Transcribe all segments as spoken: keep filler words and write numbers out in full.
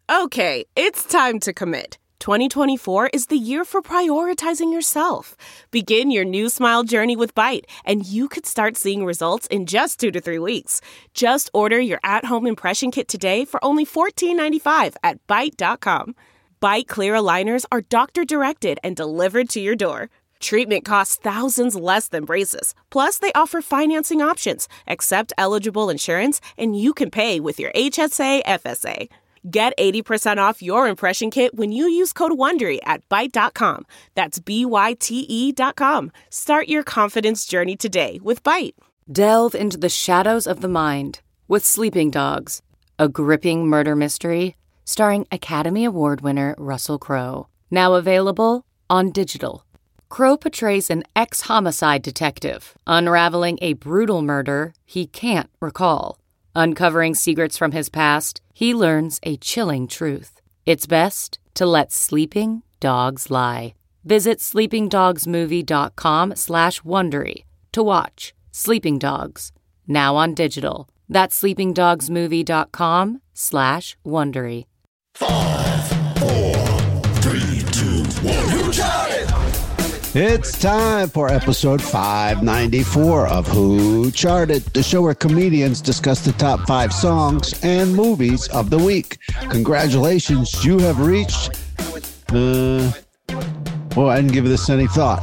Okay, it's time to commit. twenty twenty-four is the year for prioritizing yourself. Begin your new smile journey with Byte, and you could start seeing results in just two to three weeks. Just order your at-home impression kit today for only fourteen ninety-five at byte dot com. Byte clear aligners are doctor-directed and delivered to your door. Treatment costs thousands less than braces. Plus, they offer financing options, accept eligible insurance, and you can pay with your H S A F S A. Get eighty percent off your impression kit when you use code WONDERY at byte dot com. That's B Y T E dot com. Start your confidence journey today with Byte. Delve into the shadows of the mind with Sleeping Dogs, a gripping murder mystery starring Academy Award winner Russell Crowe. Now available on digital. Crowe portrays an ex-homicide detective unraveling a brutal murder he can't recall. Uncovering secrets from his past, he learns a chilling truth. It's best to let sleeping dogs lie. Visit sleepingdogsmovie.com slash Wondery to watch Sleeping Dogs, now on digital. That's sleepingdogsmovie.com slash Wondery. Five, four, three, two, one. Who Charted? It's time for episode five ninety-four of Who Charted, the show where comedians discuss the top five songs and movies of the week. Congratulations, you have reached... Uh, well, I didn't give this any thought.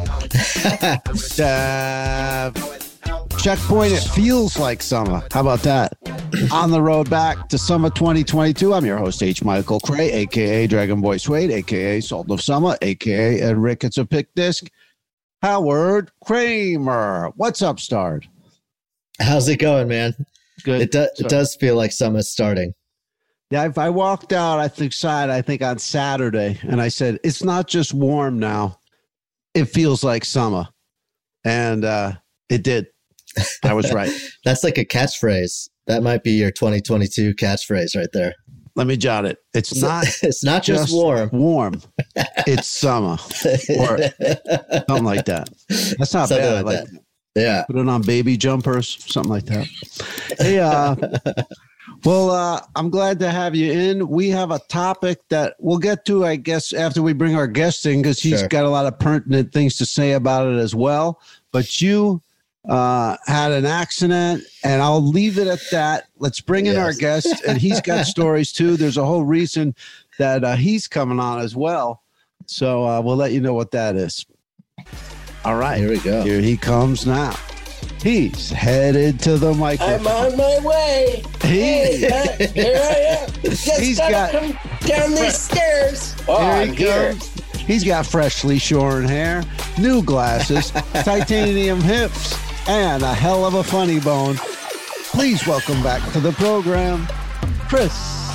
uh, checkpoint, it feels like summer. How about that? On the road back to summer twenty twenty-two. I'm your host, H. Michael Cray, a k a. Dragon Boy Suede, a k a. Salt of Summer, a k a. Ed Ricketts of Pick Disc. Howard Kramer. What's up, Stard? How's it going, man? Good. It, do, it does feel like summer's starting. Yeah, if I walked out, I think, side, I think on Saturday, and I said, it's not just warm now. It feels like summer. And uh, it did. I was right. That's like a catchphrase. That might be your twenty twenty-two catchphrase right there. Let me jot it. It's not It's not just, just warm. Warm. It's summer. Or something like that. That's not Something bad. like Like that. Yeah. Put it on baby jumpers, something like that. Hey, uh, well, uh, I'm glad to have you in. We have a topic that we'll get to, I guess, after we bring our guest in, because he's Sure. got a lot of pertinent things to say about it as well. But you uh, had an accident, and I'll leave it at that. Let's bring in Yes. our guest, and he's got stories too. There's a whole reason that uh, he's coming on as well. So uh, we'll let you know what that is. All right. Here we go. Here he comes now. He's headed to the microphone. I'm on my way. He- Hey, uh, here I am. Just He's gotta got- come down these stairs. Oh, Here I'm he here. comes. He's got freshly shorn hair, new glasses, titanium hips, and a hell of a funny bone. Please welcome back to the program, Chris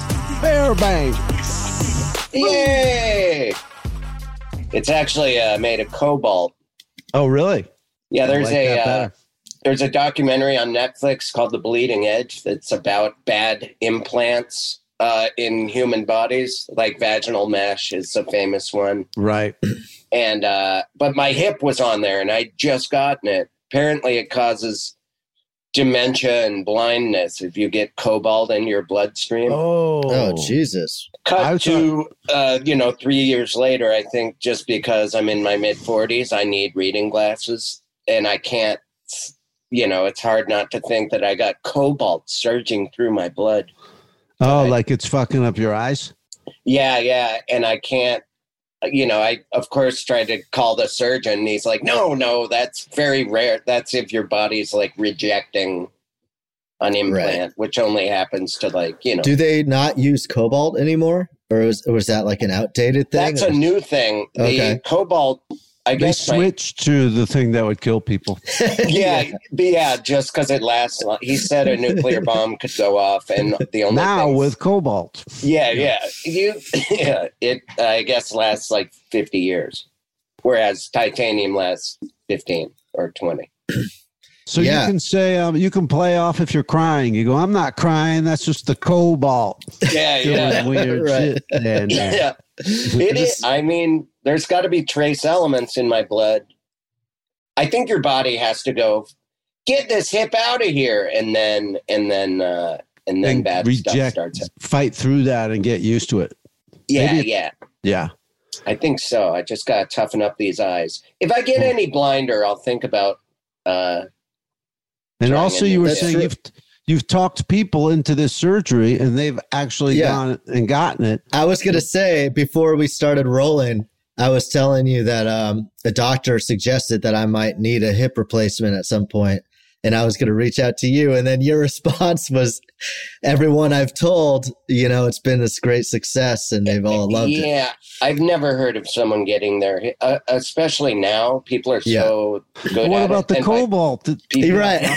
Fairbanks. Yay! It's actually uh, made of cobalt. Oh, really? Yeah, I there's like a that uh, better. there's a documentary on Netflix called The Bleeding Edge that's about bad implants uh, in human bodies, like vaginal mesh is a famous one. Right. And uh, but my hip was on there, and I just gotten it. Apparently, it causes dementia and blindness if you get cobalt in your bloodstream. Oh, Oh, Jesus. I Cut was to, uh, you know, three years later, I think just because I'm in my mid forties, I need reading glasses, and I can't, you know, it's hard not to think that I got cobalt surging through my blood. Oh, I- like it's fucking up your eyes? Yeah, yeah, and I can't, you know, I, of course, tried to call the surgeon, and he's like, no, no, that's very rare. That's if your body's, like, rejecting an implant, which only happens to, like, you know. Do they not use cobalt anymore? Or was, was that like an outdated thing? That's a new thing. The Okay. cobalt, I They guess. my- switched to the thing that would kill people. yeah, but yeah, just because it lasts. long. He said a nuclear bomb could go off, and the only Now thing- with cobalt. yeah, yeah, you, yeah, it uh, I guess lasts like fifty years, whereas titanium lasts fifteen or twenty. So Yeah. you can say, um, you can play off if you're crying. You go, I'm not crying. That's just the cobalt. Yeah, Doing yeah, weird Right. shit. And, uh, yeah. It is. I mean, there's got to be trace elements in my blood. I think your body has to go get this hip out of here, and then and then uh, and then and bad stuff reject, starts. fight through that and get used to it. Yeah, Maybe- yeah. Yeah. I think so. I just got to toughen up these eyes. If I get any blinder, I'll think about. Uh, And trying also, a you new- were That's saying true. you've you've talked people into this surgery, and they've actually Yeah. gone and gotten it. I was going to say before we started rolling, I was telling you that um, a doctor suggested that I might need a hip replacement at some point, and I was going to reach out to you. And then your response was, everyone I've told, you know, it's been this great success and they've all loved it. Yeah, I've never heard of someone getting their, hi- uh, especially now. People are Yeah. so good What at about it. the And, like, cobalt? Did- people- You're right.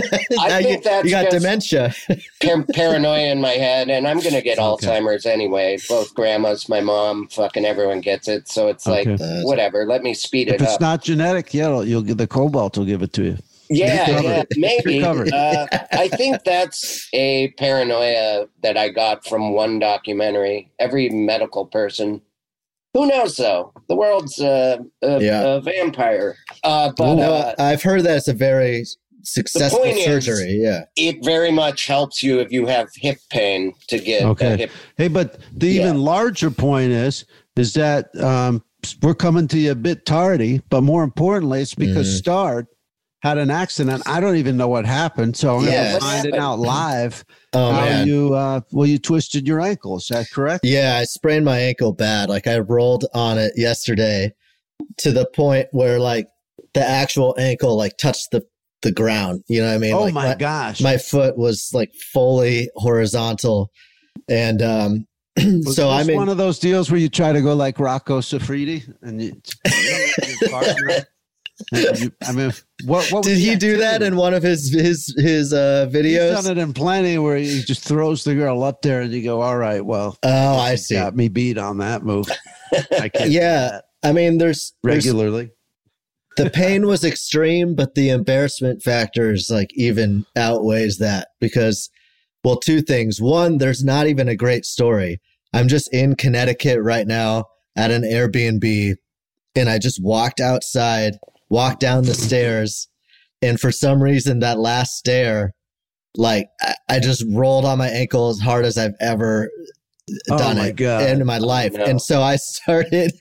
I Now think you, that's you got just- dementia. par- paranoia in my head, and I'm going to get Okay. Alzheimer's anyway. Both grandmas, my mom, fucking everyone gets it. So it's like, Okay. whatever. Let me speed If it it's up. not genetic, yeah, you'll get the cobalt. Will give it to you. Yeah, You're yeah, covered. maybe. You're covered. Uh, I think that's a paranoia that I got from one documentary. Every medical person, who knows though? The world's uh, a, Yeah. a vampire. Uh, but No, uh, I've heard that it's a very successful point is- surgery. Yeah. it very much helps you if you have hip pain to get Okay. a hip. Hey, but the Yeah. even larger point is is that um, we're coming to you a bit tardy, but more importantly, it's because Mhm. Stard had an accident. I don't even know what happened, so I'm Yeah. going to What find it happened? out live. Oh, how man. you uh, well, you twisted your ankle. Is that correct? Yeah, I sprained my ankle bad. Like I rolled on it yesterday to the point where like the actual ankle like touched the, the ground. You know what I mean? Oh Like, my, gosh! My foot was like fully horizontal. And um Was so this I'm in, one of those deals where you try to go like Rocco Siffredi and you, your partner. and you- I mean, what, what was did the he do that activity? in one of his his his uh He's videos? done it in plenty where he just throws the girl up there and you go, all right, well, Oh, I you see. got me beat on that move. I can't do Yeah. that I mean there's, there's regularly. the pain was extreme, but the embarrassment factors like even outweighs that because, well, two things. One, there's not even a great story. I'm just in Connecticut right now at an Airbnb and I just walked outside, walked down the stairs. And for some reason, that last stair, like I, I just rolled on my ankle as hard as I've ever Oh done my it God. in my life. no. And so I started,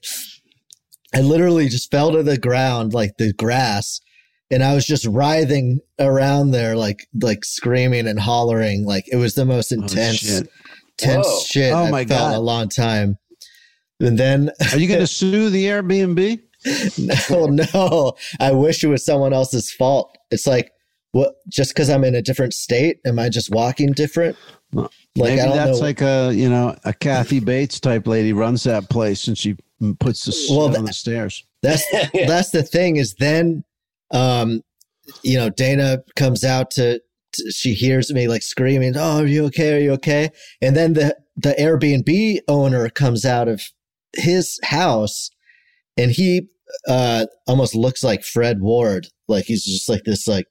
I literally just fell to the ground, like the grass, and I was just writhing around there, like like screaming and hollering. Like it was the most Oh, intense, shit. tense Whoa. shit Oh, I've my felt in God. a long time. And then, Are you going to sue the Airbnb? no, no, I wish it was someone else's fault. It's like, what? Just because I'm in a different state, am I just walking different? Well, Like Maybe I don't that's know. like a you know a Kathy Bates type lady runs that place and she puts the shit Well, on th- the stairs. That's Yeah. that's the thing is then, um, you know, Dana comes out to, to she hears me like screaming, "Oh, are you okay? Are you okay?" And then the the Airbnb owner comes out of his house, and he uh almost looks like Fred Ward, like he's just like this like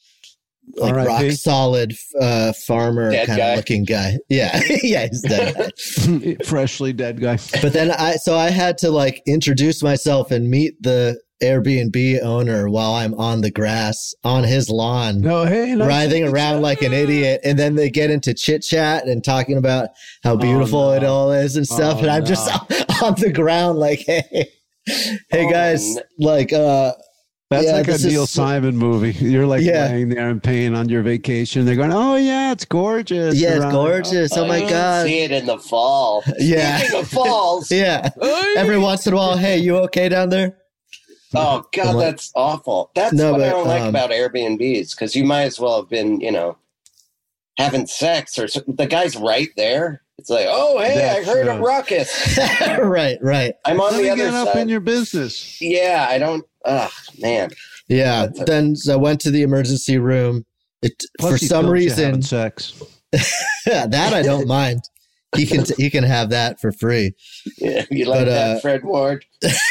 like R I P rock solid uh farmer Dead kind guy. of looking guy. Yeah, yeah, he's dead. Freshly dead guy. But then I, so I had to like introduce myself and meet the Airbnb owner while I'm on the grass on his lawn, No, hey, nice writhing to meet around you. like an idiot. And then they get into chit chat and talking about how beautiful no. it all is and stuff. Oh, and I'm just on the ground like, hey, hey Oh, guys, no. like, uh, That's yeah, like a this Neil is- Simon movie. You're like Yeah. laying there in pain on your vacation. They're going, "Oh yeah, it's gorgeous. yeah, it's around." gorgeous. Oh I my didn't God. See it in the fall. Yeah. Speaking of falls. Yeah. Every once in a while, hey, you okay down there? Oh God, I'm like- that's awful. That's No, what I but, don't like um, about Airbnbs because you might as well have been, you know, having sex or so, the guy's right there. It's like, oh hey, That I heard a shows. ruckus. right, right. I'm on Let the me other get up side. in your business. yeah, I don't. Oh man, Yeah. That's a- Then so I went to the emergency room. It, Plus for he some films you reason, having sex. that I don't mind. He can he can have that for free. yeah, you like But, that, uh, Fred Ward?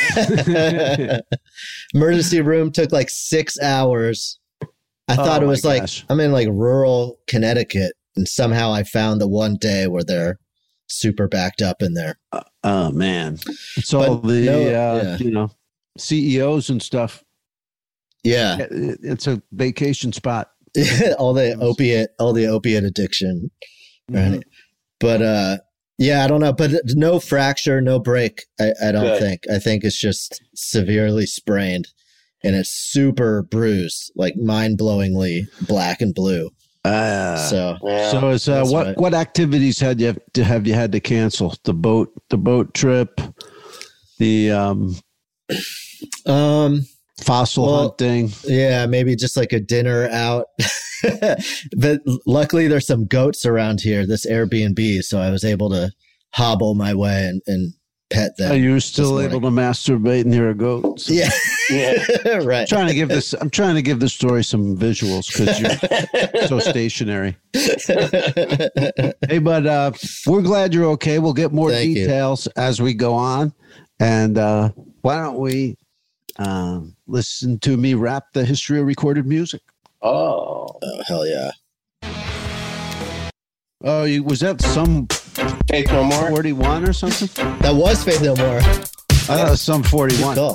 Emergency room took like six hours. I thought Oh it was my like gosh. I'm in like rural Connecticut, and somehow I found the one day where they're super backed up in there. Oh man, it's all But the no, uh, yeah. you know C E Os and stuff. Yeah, It- It's a vacation spot. all the opiate, all the opiate addiction. Right. Mhm. But uh, Yeah, I don't know, but no fracture, no break. I, I don't Good. think. I think it's just severely sprained, and it's super bruised, like mind-blowingly black and blue. Uh, So, Yeah. so is uh, That's what right. what activities had you have to have you had to cancel? The boat, the boat trip, the um, um, fossil Well, hunting. yeah, maybe just like a dinner out. But luckily, there's some goats around here. This Airbnb, so I was able to hobble my way and, and pet them. Are you still this able morning. to masturbate near a goat? Yeah, Yeah. right. I'm trying to give this. I'm trying to give the story some visuals because you're so stationary. Hey, but uh, we're glad you're okay. We'll get more Thank you. details as we go on. And uh, why don't we um, listen to me rap the history of recorded music? Oh. Oh hell yeah! Oh, you, was that some Faith No More? forty-one or something? That was Faith No More. I thought it was some forty-one. Cool.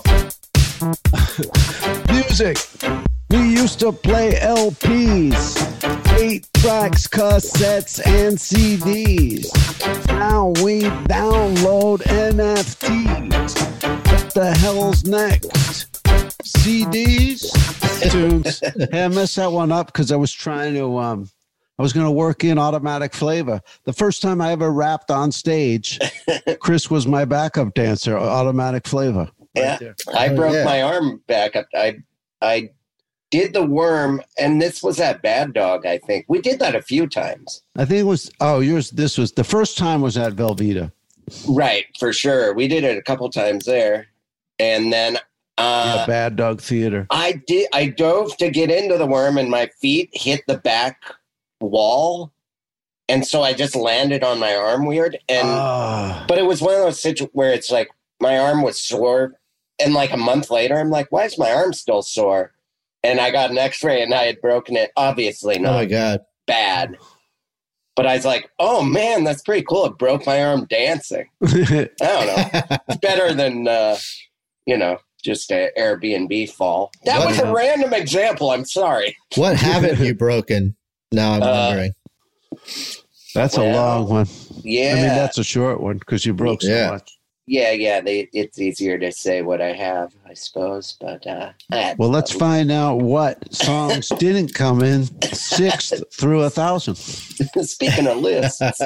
Music. We used to play L Ps, eight tracks, cassettes, and C Ds. Now we download N F Ts. What the hell's next? C Ds? Tunes. Hey, I messed that one up because I was trying to, um, I was going to work in Automatic Flavor. The first time I ever rapped on stage, Chris was my backup dancer, Automatic Flavor. Yeah. there. I Oh, broke yeah. my arm back up. I I did the worm, and this was at Bad Dog, I think. We did that a few times. I think it was, oh, yours, this was, the first time was at Velveeta. Right, for sure. We did it a couple times there. And then uh, Yeah, Bad Dog Theater. I did. I dove to get into the worm, and my feet hit the back wall, and so I just landed on my arm weird. And Ah. but it was one of those situations where it's like my arm was sore, and like a month later, I'm like, why is my arm still sore? And I got an X-ray, and I had broken it. Obviously Oh not my god! bad, but I was like, oh man, that's pretty cool. It broke my arm dancing. I don't know. It's better than uh, you know. Just an Airbnb fall. That What was a hap- random example. I'm sorry. What haven't you broken? Now I'm Uh, wondering. That's a Well, long one. Yeah. I mean, that's a short one because you broke so Yeah. much. yeah, yeah. They, it's easier to say what I have, I suppose. But uh, I had Well, let's some. find out what songs didn't come in sixth through a thousand. Speaking of lists, I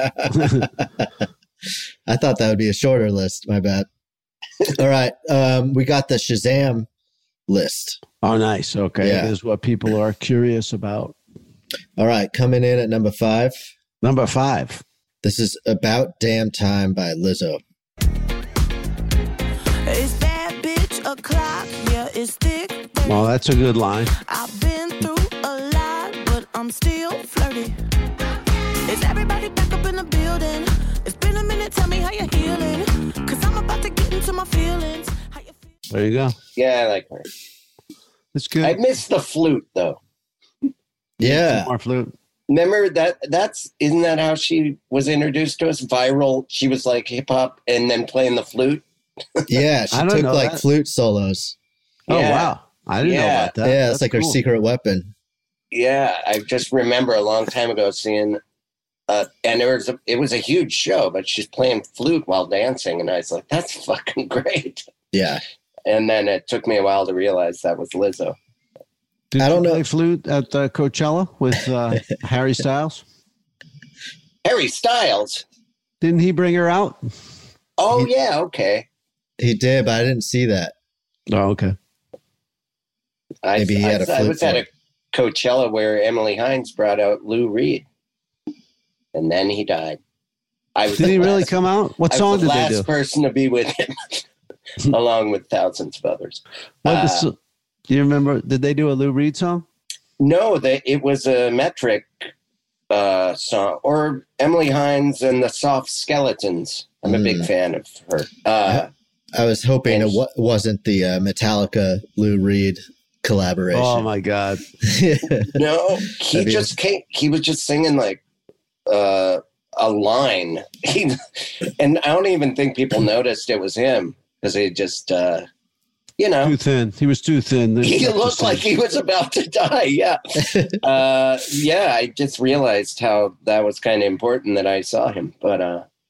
thought that would be a shorter list. My bad. All right. Um, we got the Shazam list. Oh, nice. Okay. Yeah. This is what people are curious about. All right. Coming in at number five. Number five. This is About Damn Time by Lizzo. Is that bitch o'clock? Yeah, it's thick. Well, that's a good line. I've been through a lot, but I'm still flirty. Is everybody back up in the building? It's been a minute, tell me how you're healing. Cause I'm about to get into my feelings. How you feel? There you go. yeah, I like her. It's good. I miss the flute though. Yeah. More flute. Remember that? That's isn't that how she was introduced to us? Viral. She was like hip hop and then playing the flute. Yeah. She I don't took know like that. flute solos. Oh, Yeah. wow. I didn't know Yeah. about that. yeah. That's It's like her cool. secret weapon. Yeah, I just remember a long time ago seeing, uh, and there was a, it was a huge show, but she's playing flute while dancing, and I was like, "That's fucking great." Yeah. And then it took me a while to realize that was Lizzo. Did I don't you know. play flute at uh, Coachella with uh, Harry Styles? Harry Styles. Didn't he bring her out? Oh He- yeah, okay. He did, but I didn't see that. Oh, okay. I, Maybe he I, had a I flute was at for a Coachella where Emily Hines brought out Lou Reed, and then he died. I was Did the he really last- come out? What I song was the did they last do? person to be with him, along with thousands of others. What Uh, was- do you remember? Did they do a Lou Reed song? No, they, it was a Metric uh, song, or Emily Hines and the Soft Skeletons. I'm a big Mm. fan of her. Uh, I was hoping And- it wa- wasn't the uh, Metallica Lou Reed collaboration. Oh my God! no, he That'd be- just came. He was just singing like uh, a line, he, and I don't even think people noticed it was him because he just, uh, you know, Too thin. He was too thin. There's he stuff to looked sing. like he was about to die. Yeah. uh, yeah. I just realized how that was kind of important that I saw him. But uh,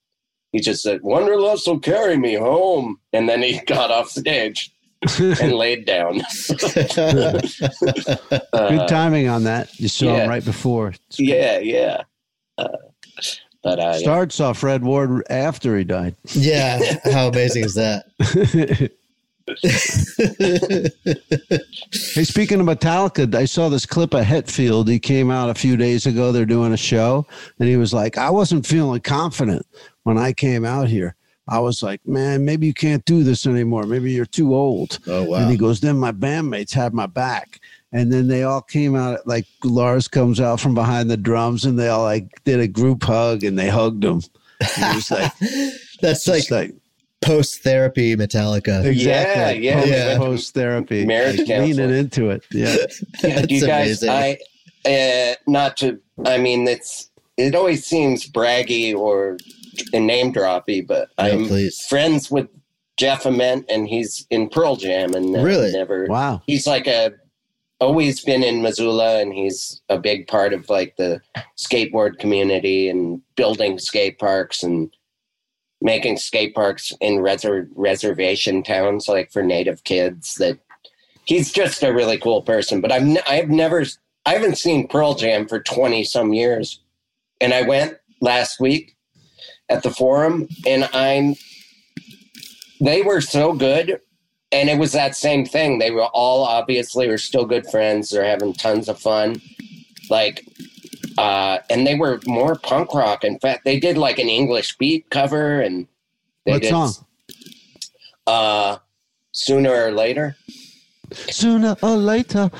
he just said, "Wanderlust will carry me home," and then he got off stage and laid down. Good timing on that. You saw yeah. him right before. Yeah, yeah. Uh, but uh, Starred saw Fred Ward after he died. Yeah, how amazing is that? Hey, speaking of Metallica, I saw this clip of Hetfield. He came out a few days ago. They're doing a show, and he was like, "I wasn't feeling confident when I came out here. I was like, man, maybe you can't do this anymore. Maybe you're too old." Oh, wow. And he goes, then my bandmates had my back. And then they all came out, like Lars comes out from behind the drums, and they all like did a group hug, and they hugged him. And he was like, That's like, like post-therapy Metallica. exactly. Yeah, yeah. Post, post therapy. Marriage like, counseling. leaning into it. Yeah. Yeah, do you guys, amazing. I, uh, not to, I mean, it's, it always seems braggy or name droppy, but No, I'm please. friends with Jeff Ament, and he's in Pearl Jam, and uh, Really? never, Wow. he's like a, always been in Missoula, and he's a big part of like the skateboard community and building skate parks and making skate parks in reser- reservation towns, like for native kids. That he's just a really cool person. But I've n- I've never I haven't seen Pearl Jam for twenty some years, and I went last week at the Forum, and I'm they were so good. And it was that same thing. They were all obviously were still good friends. They're having tons of fun. Like, uh, and they were more punk rock. In fact, they did like an English beat cover, and they What did, song? Uh, Sooner or Later. Sooner or later.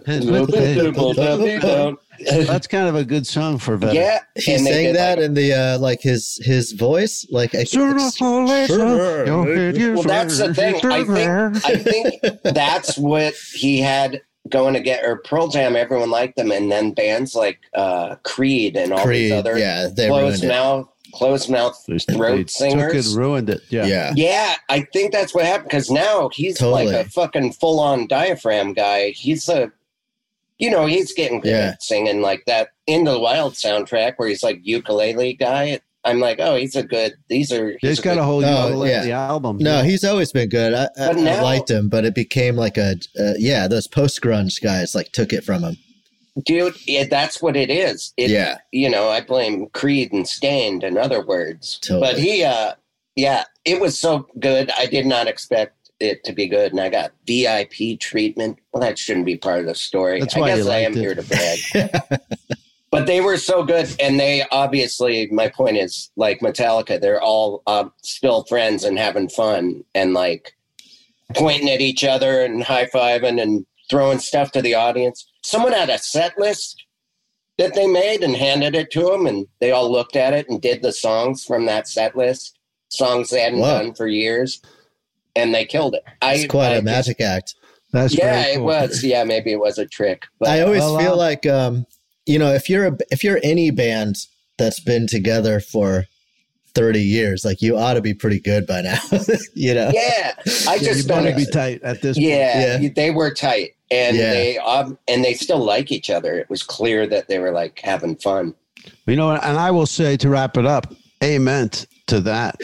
That's kind of a good song for veterans. Yeah, He and they sang did, that like, in the uh, like his his voice, like I Sooner it's- or later, Sure. your head is well, that's the thing. I think I think that's what he had going to get. Or Pearl Jam, everyone liked them, and then bands like uh, Creed and all Creed, these other yeah, they ruined closed it. mouth, closed mouth They throat took singers. it, ruined it. Yeah. Yeah, Yeah, I think that's what happened, because now he's Totally. like a fucking full-on diaphragm guy. He's a, you know, he's getting good Yeah. at singing like that. In the Wild soundtrack, where he's like ukulele guy. I'm like, oh, he's a good. These are. He's got good, a whole Oh, ukulele yeah. album. No, yeah. he's always been good. I, I, But now- I liked him, but it became like a uh, yeah. Those post grunge guys like took it from him. dude. Yeah, that's what it is. It, Yeah. you know, I blame Creed and Stained, in other words. Totally. But he, uh, yeah, it was so good. I did not expect it to be good, and I got V I P treatment. Well, that shouldn't be part of the story. That's I why guess you I am liked it. here to brag. But they were so good, and they obviously, my point is, like Metallica, they're all uh, still friends and having fun and like pointing at each other and high-fiving and throwing stuff to the audience. Someone had a set list that they made and handed it to them, and they all looked at it and did the songs from that set list, songs they hadn't Wow. done for years, and they killed it. It's I, quite I a just- magic act. That's Yeah, very it cool. was. Yeah, maybe it was a trick. But I always Well, feel uh, like um, you know, if you're a, if you're any band that's been together for thirty years, like you ought to be pretty good by now. You know? yeah, I Yeah, just you better don't be tight at this Yeah, Yeah. they were tight, and Yeah. they um, and they still like each other. It was clear that they were like having fun. point. You know, and I will say to wrap it up, amen to that.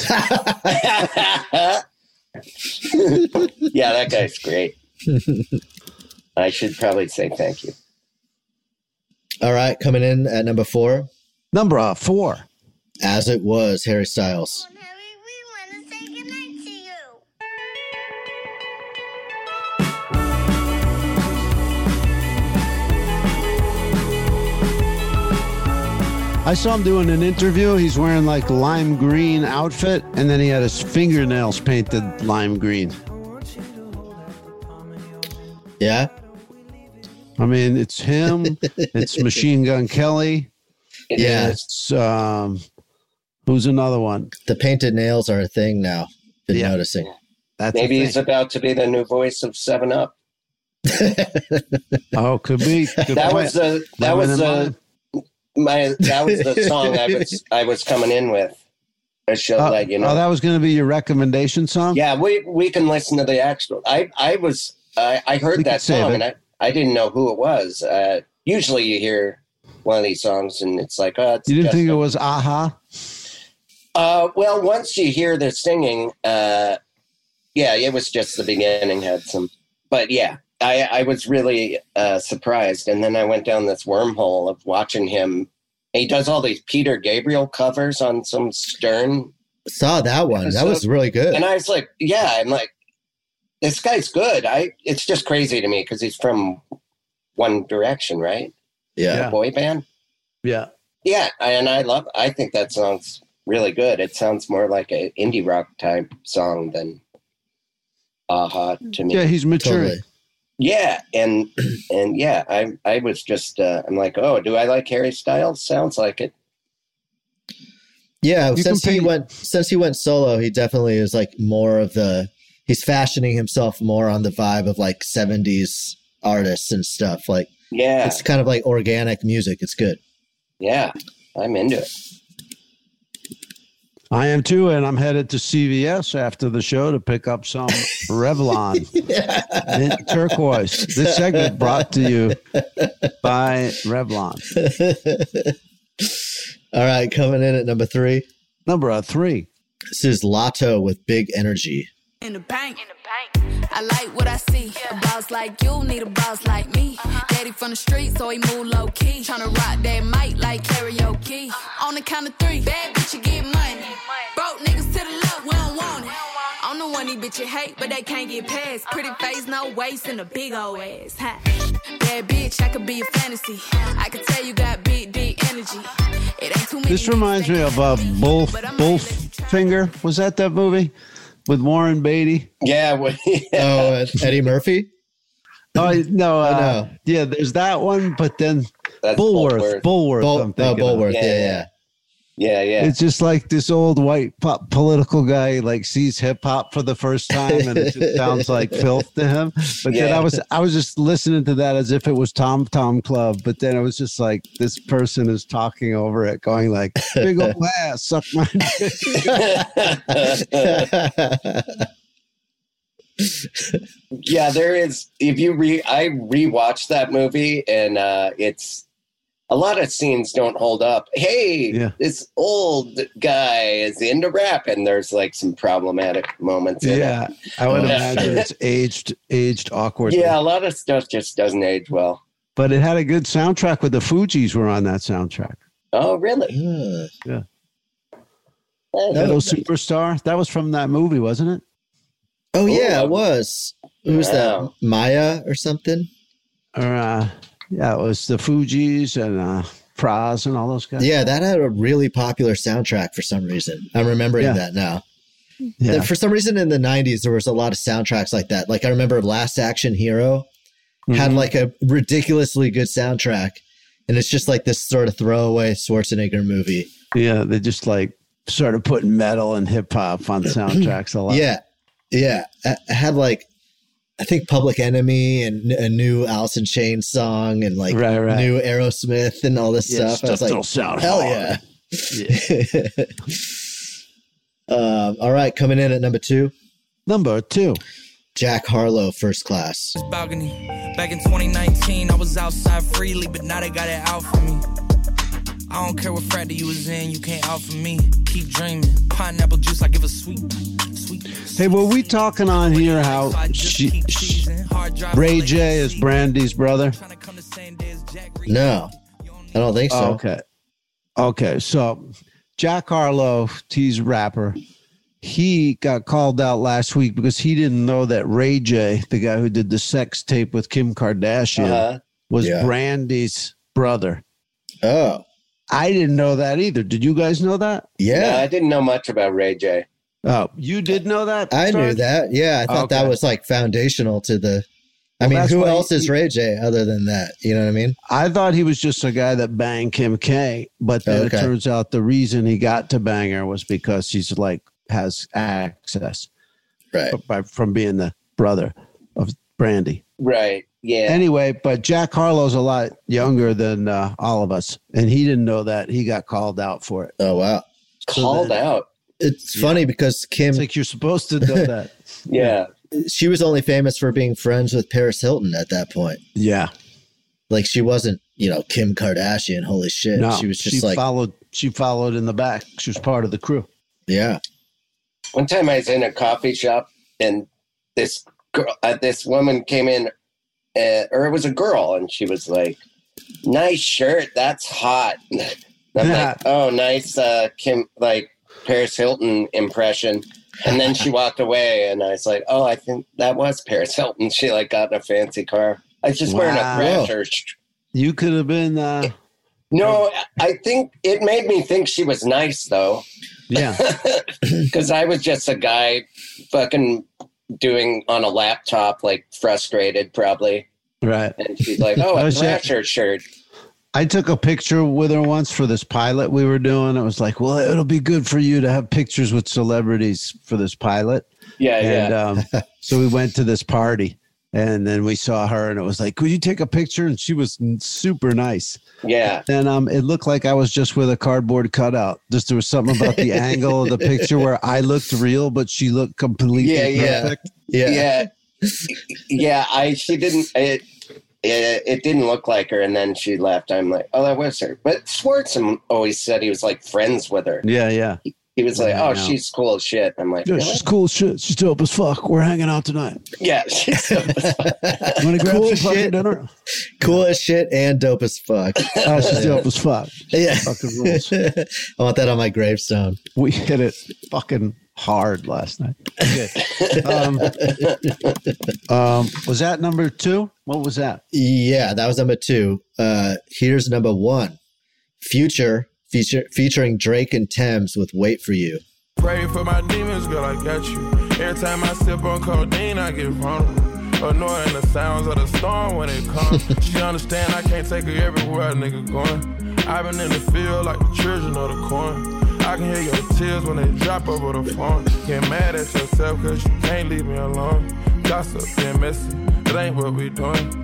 Yeah, that guy's great. I should probably say thank you. All right, coming in at number four, Number uh, four. As It Was, Harry Styles. Harry, we want to say goodnight to you. I saw him doing an interview. He's wearing like lime green outfit, and then he had his fingernails painted lime green. Yeah, I mean, it's him. It's Machine Gun Kelly. It Yeah. is. It's um, who's another one? the painted nails are a thing now. Been Yeah. noticing. That's Maybe the he's thing. about to be the new voice of Seven Up. Oh, could be. Good That point. was the that Lemon was and the lime. my that was the song I was I was coming in with. I should Oh, let you know. oh, that was going to be your recommendation song? Yeah, we we can listen to the actual. I I was I, I heard We can that save song it. and I, I didn't know who it was. Uh, usually you hear one of these songs and it's like, oh, it's You didn't just think a- it was Aha? Uh, well, once you hear the singing, uh, yeah, it was just the beginning had some, but yeah, I, I was really uh, surprised. And then I went down this wormhole of watching him. He does all these Peter Gabriel covers on some Stern. Saw that one. episode. That was really good. And I was like, yeah, I'm like, this guy's good. I, it's just crazy to me because he's from One Direction, right? Yeah. The boy band. Yeah. Yeah. And I love, I think that sounds really good. It sounds more like an indie rock type song than Aha to me. Yeah, he's maturing. Totally. Yeah, and and yeah, I I was just uh, I'm like, oh, do I like Harry Styles? Sounds like it. Yeah, You since can he pay- went since he went solo, he definitely is like more of the he's fashioning himself more on the vibe of like seventies artists and stuff. Like Yeah, it's kind of like organic music. It's good. yeah, I'm into it. I am too, and I'm headed to C V S after the show to pick up some Revlon mint turquoise. This segment brought to you by Revlon. All right, coming in at number three. Number uh, three. This is Lotto with Big Energy. In the bank, in the bank. I like what I see. A boss like you need a boss like me. Daddy from the street, so he move low key. Tryna rock that mic like karaoke. On the count of three, bad bitch, you get money. Broke niggas to the left, we don't want it. I'm the one these bitches hate, but they can't get past. Pretty face, no waist, and a big old ass. Huh? Bad bitch, I could be a fantasy. I could tell you got big, deep energy. It ain't too many. This reminds me of uh, Bull Bullfinger. Was that that movie with Warren Beatty? Yeah, well, yeah. Oh, uh, Eddie Murphy? Oh no, uh, no. Yeah, there's that one, but then That's Bullworth. Bulworth. Bullworth. Bull, I'm oh, thinking of. Bulworth. Yeah, Yeah, yeah. yeah. yeah, yeah. It's just like this old white po- political guy like sees hip hop for the first time, and it just sounds like filth to him. But then Yeah. I was I was just listening to that as if it was Tom Tom Club. But then it was just like this person is talking over it, going like, "Big old ass, suck my dick." Yeah, there is. If you re, I rewatched that movie, and uh, it's a lot of scenes don't hold up. Hey, Yeah. this old guy is into rap, and there's like some problematic moments. In Yeah, I would Yeah. imagine it's aged aged it. awkwardly. yeah, a lot of stuff just doesn't age well. But it had a good soundtrack with the Fugees were on that soundtrack. Oh, really? Uh, Hello Superstar. That was from that movie, wasn't it? oh, yeah, Oh, it was. Who's wow. that? Maya or something? Or uh, yeah, it was the Fugees and uh, Praz and all those guys. Yeah, that had a really popular soundtrack for some reason. I'm remembering Yeah. that now. Yeah. For some reason in the nineties, there was a lot of soundtracks like that. Like I remember Last Action Hero had Mhm. like a ridiculously good soundtrack. And it's just like this sort of throwaway Schwarzenegger movie. Yeah, they just like started putting metal and hip hop on soundtracks a lot. Yeah. Yeah. I, I had like, I think Public Enemy and a new Alice in Chains song and like Right, right. new Aerosmith and all this Yeah, stuff. I was that'll like, sound hell hard. yeah. um, all right. Coming in at number two, Number two. Jack Harlow, First Class. balcony. Back in twenty nineteen, I was outside freely, but now they got it out for me. I don't care what frat you was in, you can't out for me. Keep dreaming. Pineapple juice, I give a sweet, sweet. Hey, were we talking on here how she, she, Ray J is Brandy's brother? No, I don't think so. Oh, okay. Okay. So Jack Harlow, he's a rapper. He got called out last week because he didn't know that Ray J, the guy who did the sex tape with Kim Kardashian, Uh-huh. was Yeah. Brandy's brother. Oh, I didn't know that either. Did you guys know that? yeah. No, I didn't know much about Ray J. Oh, you did know that? I knew Sarge? that. Yeah, I thought that Okay. was like foundational to the. I Well, mean, that's who why else he- is Ray J other than that? You know what I mean? I thought he was just a guy that banged Kim K, but then Okay. it turns out the reason he got to bang her was because she's like has access Right. by, from being the brother of Brandy. Right. Yeah. Anyway, but Jack Harlow's a lot younger than uh, all of us, and he didn't know that. He got called out for it. Oh wow. Called then- out. It's funny because Kim, It's like you're supposed to know that. Yeah. she was only famous for being friends with Paris Hilton at that point. Yeah. Like she wasn't, you know, Kim Kardashian. Holy shit. No, she was just she like, followed. She followed in the back. She was part of the crew. Yeah. One time I was in a coffee shop and this girl, uh, this woman came in, uh, or it was a girl, and she was like, "Nice shirt, that's hot." I'm Yeah. like, "Oh, nice, uh, Kim, like Paris Hilton impression." And then she walked away, and I was like, "Oh, I think that was Paris Hilton." She like got in a fancy car. I was just wearing a Wow. Thrasher. You could have been, uh, No, I think it made me think she was nice though. yeah. Because I was just a guy fucking doing on a laptop, like frustrated probably. Right. And she's like, "Oh, I a was just- Thrasher shirt." I took a picture with her once for this pilot we were doing. It was like, well, it'll be good for you to have pictures with celebrities for this pilot. Yeah, And yeah. um, so we went to this party, and then we saw her, and it was like, could you take a picture? And she was super nice. Yeah. And um, it looked like I was just with a cardboard cutout. Just there was something about the angle of the picture where I looked real, but she looked completely Yeah, yeah. perfect. Yeah. Yeah. Yeah. I, she didn't, it, it, it didn't look like her. And then she left. I'm like, "Oh, that was her." But Swartzen always said he was like friends with her. Yeah, yeah. He was like, Yeah, I "Oh, know. she's cool as shit." I'm like, Yeah, "Really?" she's cool as shit. She's dope as fuck. We're hanging out tonight. Yeah. She's You want to grab Cool some as fucking shit. dinner? Cool as shit and dope as fuck. Oh, she's dope as fuck. Yeah. Fucking rules. I want that on my gravestone. We hit it fucking hard last night. Okay. Um, um, was that number two? What was that? Yeah, that was number two. Uh, here's number one. Future feature featuring Drake and Thames with "Wait for You." Pray for my demons, girl, I got you. Every time I sip on codeine, I get vulnerable. Annoying the sounds of the storm when it comes. She understand I can't take her everywhere a nigga going. I've been in the field like the children of the corn. I can hear your tears when they drop over the phone. Get mad at yourself cause you can't leave me alone. Gossip and messy, that ain't what we doing.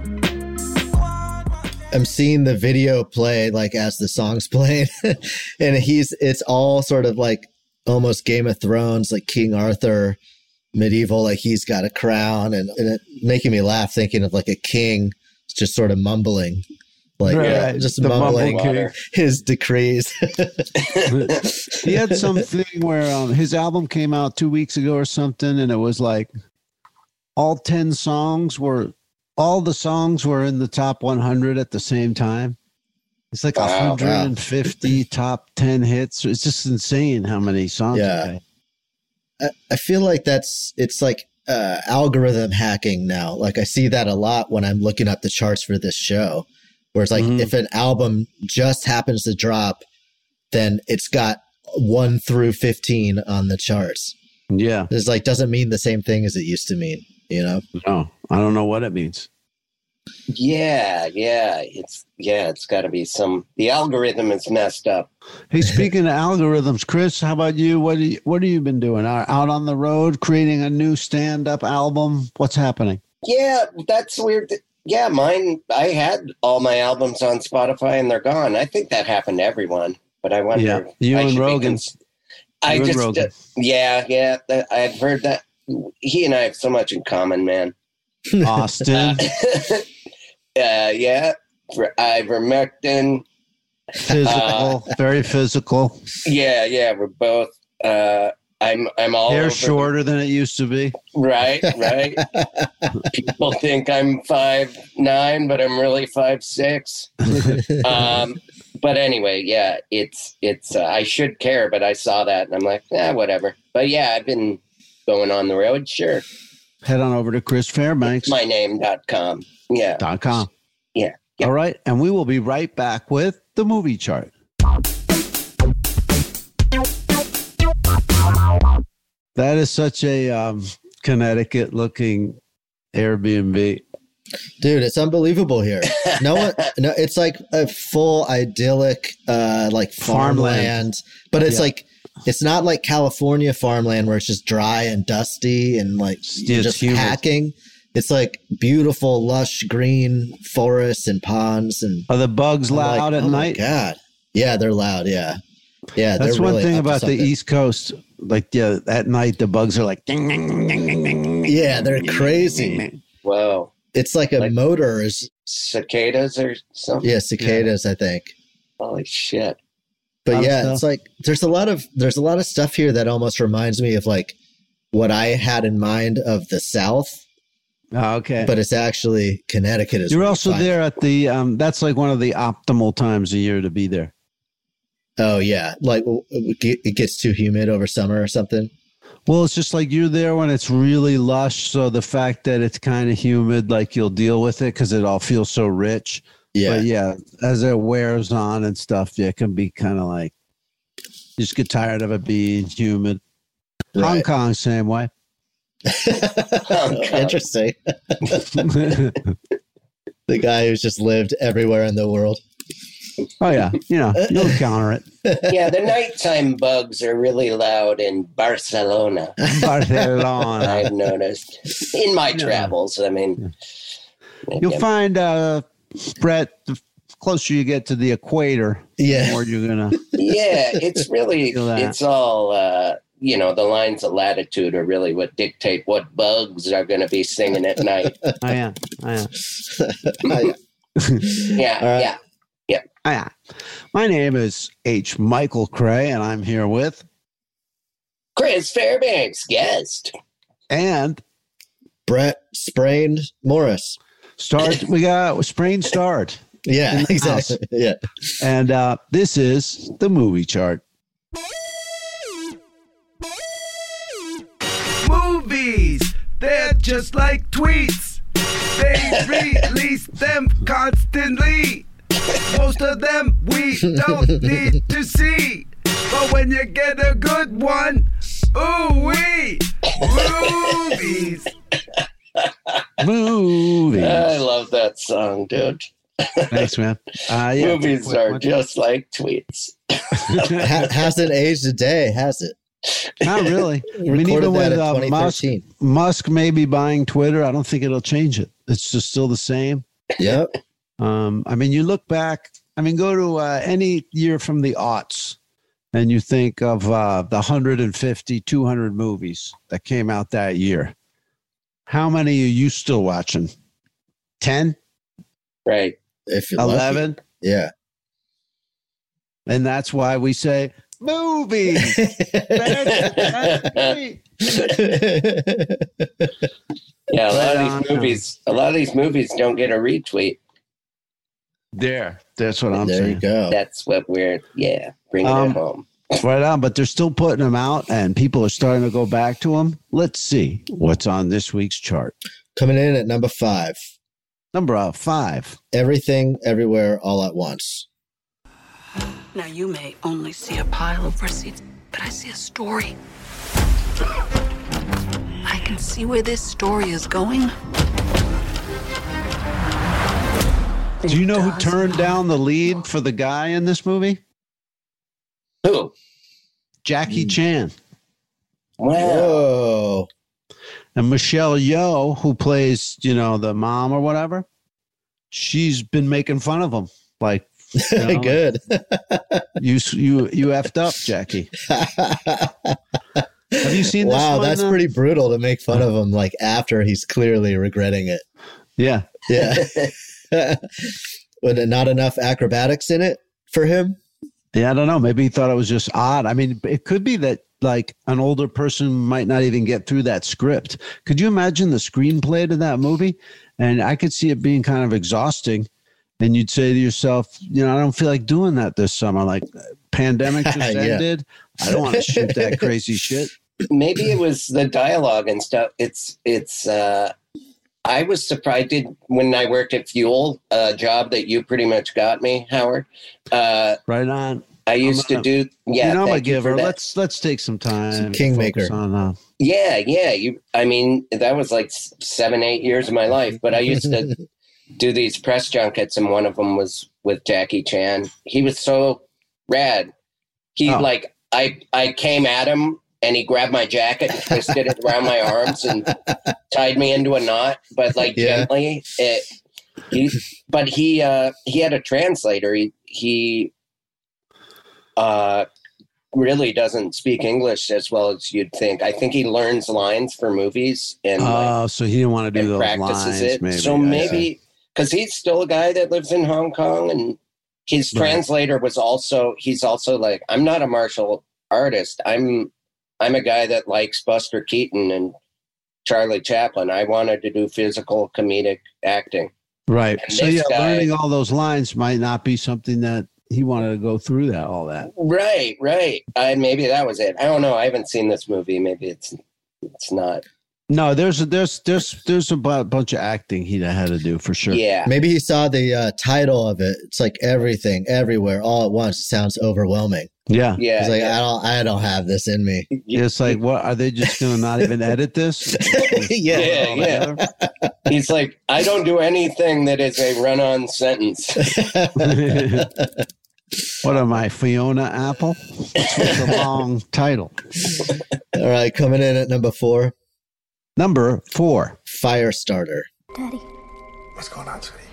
I'm seeing the video play like as the song's playing, and he's it's all sort of like almost Game of Thrones, like King Arthur, medieval. Like he's got a crown, and, and it making me laugh thinking of like a king just sort of mumbling, like Right, uh, just the mumbling mumbling king. his decrees. He had something where um, his album came out two weeks ago or something, and it was like all ten songs were, all the songs were in the top one hundred at the same time. It's like Wow, one hundred fifty top ten hits. It's just insane how many songs. Yeah. he had. I, I feel like that's it's like uh, algorithm hacking now. Like I see that a lot when I'm looking up the charts for this show, where it's like Mhm. if an album just happens to drop, then it's got one through fifteen on the charts. Yeah. It's like doesn't mean the same thing as it used to mean, you know? No, I don't know what it means. Yeah, yeah. It's yeah, it's gotta be some the algorithm is messed up. Hey, speaking of algorithms, Chris, how about you? What do you, what have you been doing? Are out on the road creating a new stand-up album? What's happening? Yeah, that's weird. Yeah, mine I had all my albums on Spotify and they're gone. I think that happened to everyone, but I wonder Yeah, you I and should be Rogan. cons- I You and just Rogan. uh, yeah, yeah. That, I've heard that he and I have so much in common, man. Austin, Uh, yeah, ivermectin. physical, very physical. Yeah, yeah, we're both. Uh, I'm I'm all Hair over shorter than it used to be. The, right, right. People think I'm five nine, but I'm really five six. Um, but anyway, yeah, it's it's. Uh, I should care, but I saw that and I'm like, yeah, whatever. But yeah, I've been going on the road. Sure, Head on over to Chris Fairbanks my name dot com. Yeah, dot com. yeah. Yeah. All right, and we will be right back with the movie chart. That is such a um, Connecticut-looking Airbnb. Dude, it's unbelievable here. No one, no, it's like a full idyllic, uh, like farmland, Farmland. but it's Yeah. like it's not like California farmland where it's just dry and dusty and like Yeah, it's just humid. hacking. It's like beautiful, lush green forests and ponds and Are the bugs I'm like, loud at oh my night? God, yeah, they're loud. Yeah, yeah. That's they're one really thing up to about the something. East Coast. Like, yeah, at night the bugs are like, ding, ding, ding, ding, ding, ding, ding, Yeah, they're ding, ding, crazy. ding, ding. Whoa, It's like a Like- motor is cicadas or something. yeah, cicadas. I think. Holy shit. But yeah, it's like there's a lot of there's a lot of stuff here that almost reminds me of like what I had in mind of the South. Oh, okay. But it's actually Connecticut. Is You're also there at the, um, that's like one of the optimal times a year to be there. Oh, yeah. Like it gets too humid over summer or something. Well, it's just like you're there when it's really lush. So the fact that it's kind of humid, like you'll deal with it because it all feels so rich. Yeah. But yeah, as it wears on and stuff, yeah, it can be kind of like, you just get tired of it being humid. Right. Hong Kong, same way. Interesting. The guy who's just lived everywhere in the world. Oh, yeah. You know, you'll encounter it. Yeah, the nighttime bugs are really loud in Barcelona. Barcelona. I've noticed. In my yeah. travels, I mean. You'll yeah. find, uh, Brett, the closer you get to the equator, yeah. the more you're going to. Yeah, it's really, it's all, uh, you know, the lines of latitude are really what dictate what bugs are going to be singing at night. Oh, yeah. Oh, yeah. Oh, yeah. Yeah, right. yeah. Yeah. Oh, yeah. My name is H. Michael Cray, and I'm here with Chris Fairbanks, guest. And Brett Sprained Morris. Start. We got Sprained Start. Yeah, exactly. House. Yeah. And uh, this is the movie chart. Movies, they're just like tweets. They release them constantly. Most of them we don't need to see. But when you get a good one, ooh wee, movies. Movies. I love that song, dude. Thanks, man. Uh, yeah, Movies what, are what, just like tweets. ha- hasn't aged a day, has it? Not really. I mean, even with uh, Musk, Musk maybe buying Twitter, I don't think it'll change it. It's just still the same. Yep. Um, I mean, you look back, I mean, go to uh, any year from the aughts and you think of uh, the one hundred fifty, two hundred movies that came out that year. How many are you still watching? ten? Right. If you're eleven? Lucky. Yeah. And that's why we say, movies. Yeah, a lot of these movies, a lot of these movies don't get a retweet. There, that's what I'm there saying. You go. That's what we're, yeah, bringing um, it home. Right on, but they're still putting them out, and people are starting to go back to them. Let's see what's on this week's chart. Coming in at number five. Number five. Everything, Everywhere, All at Once. Now, you may only see a pile of receipts, but I see a story. I can see where this story is going. Do you know who turned down the lead for the guy in this movie? Who? Jackie Chan. Wow. Whoa. And Michelle Yeoh, who plays, you know, the mom or whatever, she's been making fun of him. Like, you know, good. Like, you you you effed up, Jackie. Have you seen this Wow, one, that's uh, pretty brutal to make fun of him like after he's clearly regretting it. Yeah. Yeah. But not enough acrobatics in it for him? Yeah, I don't know. Maybe he thought it was just odd. I mean, it could be that like an older person might not even get through that script. Could you imagine the screenplay to that movie? And I could see it being kind of exhausting. And you'd say to yourself, you know, I don't feel like doing that this summer. Like, pandemic just Yeah. ended. I don't want to shoot that crazy shit. Maybe it was the dialogue and stuff. It's, it's, uh, I was surprised did when I worked at Fuel, a job that you pretty much got me, Howard. Uh, right on. I used gonna, to do, yeah. You know, I'm a thank you for giver. that. Let's let's take some time. Some Kingmaker. On, uh, Yeah, yeah. You, I mean, that was like seven, eight years of my life. But I used to do these press junkets, and one of them was with Jackie Chan. He was so rad. He Oh. like I I came at him, and he grabbed my jacket and twisted it around my arms and tied me into a knot, but like Yeah. gently. It, he, but he uh, he had a translator. He he uh, really doesn't speak English as well as you'd think. I think he learns lines for movies and oh, like, so he didn't want to do and those practices lines. it. Maybe. So I see. maybe because he's still a guy that lives in Hong Kong and his Right. translator was also, he's also like, I'm not a martial artist. I'm, I'm a guy that likes Buster Keaton and Charlie Chaplin. I wanted to do physical comedic acting. Right. And So this yeah, guy- learning all those lines might not be something that he wanted to go through that all that. Right, right. I, maybe that was it. I don't know. I haven't seen this movie. Maybe it's, it's not. No, there's a, there's there's there's a bu- bunch of acting he had to do for sure. Yeah. Maybe he saw the uh, title of it. It's like everything, everywhere, all at once. It sounds overwhelming. Yeah. Yeah. He's like, yeah. I don't, I don't have this in me. It's like, what are they just gonna not even edit this? Yeah. Yeah, yeah. He's like, I don't do anything that is a run-on sentence. What am I, Fiona Apple? It's a long title. All right, coming in at number four, Number four. Firestarter. Daddy, What's going on, sweetie?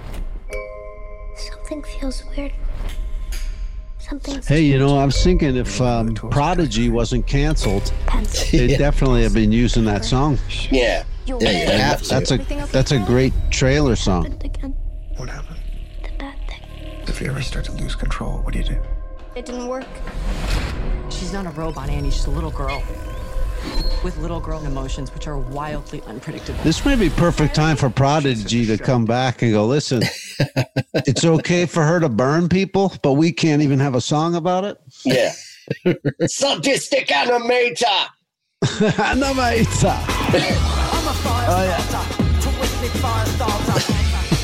something feels weird. Something's Hey, you know, I was thinking if um, Prodigy wasn't canceled, they'd Yeah. definitely have been using that song. Yeah. Yeah, you have to. That's a that's a great trailer song. happened again. What happened? The bad thing. If you ever start to lose control, what do you do? It didn't work. She's not a robot, Annie. She's a little girl with little girl emotions, which are wildly unpredictable. This may be perfect time for Prodigy to come back and go, listen, it's okay for her to burn people, but we can't even have a song about it. Yeah. Sadistic animator. Animator. I'm a firestarter. Terrific firestarter.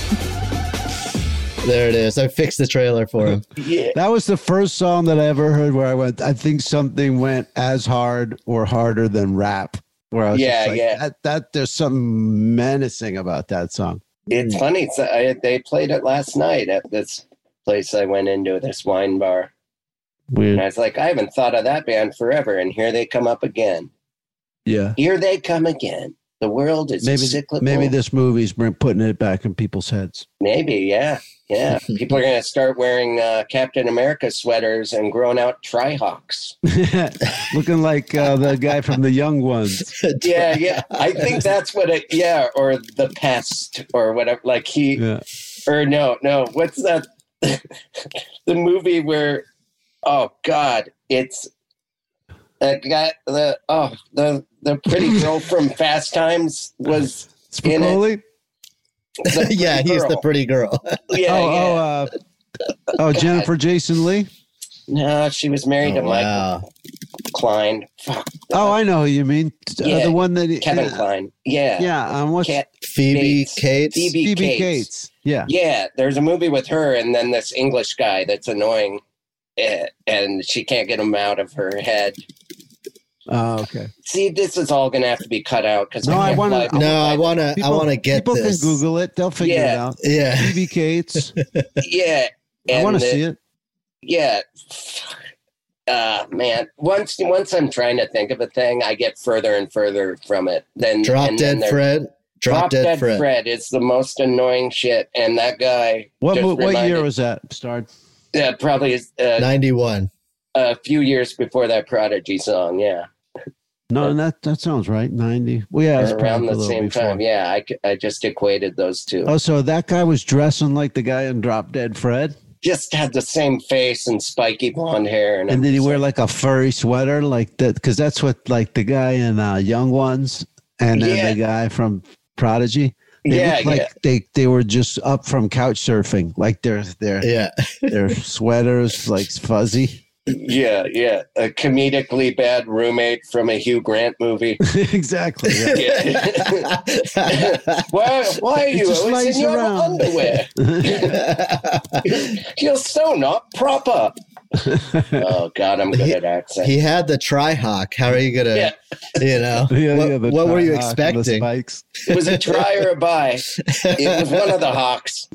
There it is. I fixed the trailer for him. Yeah. That was the first song that I ever heard where I went, I think something went as hard or harder than rap. Where I was Yeah, just like, yeah. That, that there's something menacing about that song. It's funny. It's, I, they played it last night at this place I went into, this wine bar. And I Weird. was like, I haven't thought of that band forever. And here they come up again. Yeah. Here they come again. The world is Maybe cyclical. maybe this movie's been putting it back in people's heads. Maybe, yeah. Yeah. People are going to start wearing uh, Captain America sweaters and growing out Tri-Hawks. Looking like uh, the guy from The Young Ones. Yeah, yeah. I think that's what it, yeah, or The Pest or whatever. Like he, Yeah. or no, no. What's that? The movie where, oh God, it's that guy, the, oh, the, the pretty girl from Fast Times was in it. Spicoli? The pretty Yeah, he's the girl. pretty girl. Yeah, Oh, yeah. oh, uh, oh, Jennifer Jason Lee. No, she was married to Oh, Michael wow. Klein. Fuck. Oh, I know who you mean. Uh, Yeah, the one that he, Kevin uh, Klein. Yeah. Yeah, um, what's Cat, Phoebe Cates. Cates. Phoebe, Phoebe Cates. Cates? Yeah. Yeah, there's a movie with her and then this English guy that's annoying, eh, and she can't get him out of her head. Oh, okay. See, this is all going to have to be cut out because No, I wanna- No, I want to. I want to get People this. can Google it. They'll figure it Yeah. out. Yeah. Phoebe Cates. Yeah, I and want to the- see it. Yeah, uh, man. Once once I'm trying to think of a thing, I get further and further from it. Then Drop and then Dead there- Fred. Drop, Drop Dead, Dead Fred. Fred. is the most annoying shit, and that guy. What just mo- what year reminded- was that? Started. Yeah, probably uh, ninety-one. a few years before that Prodigy song. Yeah, No, that that sounds right. Ninety. Well, yeah, it's or around probably a the little same before. time. Yeah, I, c- I just equated those two. Oh, so that guy was dressing like the guy in Drop Dead Fred, Just had the same face and spiky blonde hair, and, and did he I'm wear like a furry sweater like that? Because that's what like the guy in uh, Young Ones, and then Yeah. the guy from Prodigy. They Yeah, looked like yeah. they they were just up from couch surfing, like their their Yeah. their sweaters like fuzzy. Yeah, yeah. A comedically bad roommate from a Hugh Grant movie. Exactly. Yeah. Yeah. why, why are He you just always lays in your around. underwear? You're so not proper. Oh, God, I'm good He- at accents. He had the Tri-Hawk. How are you gonna? Yeah. You know. Yeah, what yeah, the what were you Tri-Hawk and the expecting? spikes. It was a try or a buy. It was one of the Hawks.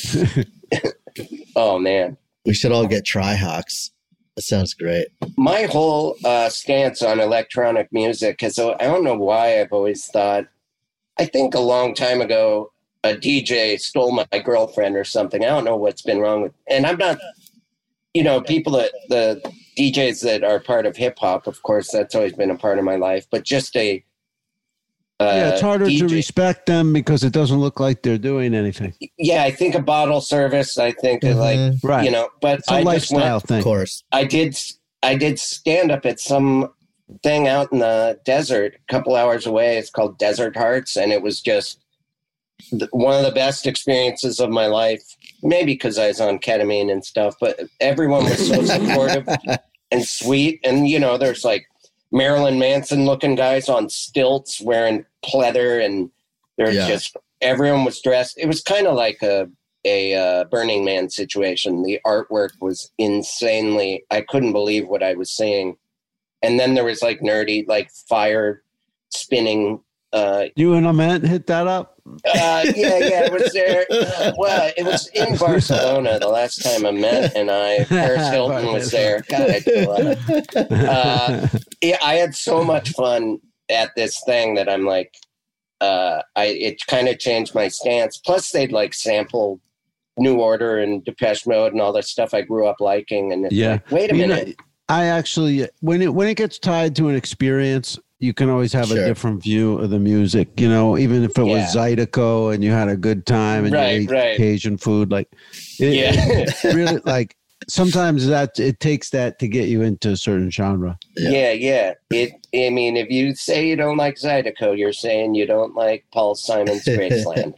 Oh, man. We should all get Tri-Hawks. That sounds great. My whole uh, stance on electronic music is I don't know why I've always thought, I think a long time ago, a D J stole my girlfriend or something. I don't know what's been wrong with, and I'm not, you know, people that the D Js that are part of hip hop, of course, that's always been a part of my life, but just a, Uh, yeah, it's harder D J. to respect them because it doesn't look like they're doing anything. Yeah, I think a bottle service. I think Mhm. like Right. you know, but It's a I just lifestyle went. thing. Of course. I did. I did stand up at some thing out in the desert, a couple hours away. It's called Desert Hearts, and it was just th- one of the best experiences of my life. Maybe because I was on ketamine and stuff, but everyone was so supportive and sweet. And you know, there's like Marilyn Manson looking guys on stilts wearing pleather, and there's Yeah. just everyone was dressed. It was kind of like a a uh, Burning Man situation. The artwork was insanely. I couldn't believe what I was seeing. And then there was like nerdy, like fire spinning. Uh, You and Ament hit that up? uh, yeah, yeah, it was there. Uh, well, it was in Barcelona the last time I met, and I Paris Hilton was there. God, I did a lot of- uh, yeah, I had so much fun at this thing that I'm like, uh, I it kind of changed my stance. Plus, they'd like sample New Order and Depeche Mode and all that stuff I grew up liking. And it's Yeah. like, wait a You know, minute. I actually, when it when it gets tied to an experience, you can always have Sure. a different view of the music. You know, even if it Yeah. was Zydeco and you had a good time and Right, you ate right. Cajun food, like it, Yeah. it really like sometimes that it takes that to get you into a certain genre. Yeah. yeah, It. I mean, if you say you don't like Zydeco, you're saying you don't like Paul Simon's Graceland.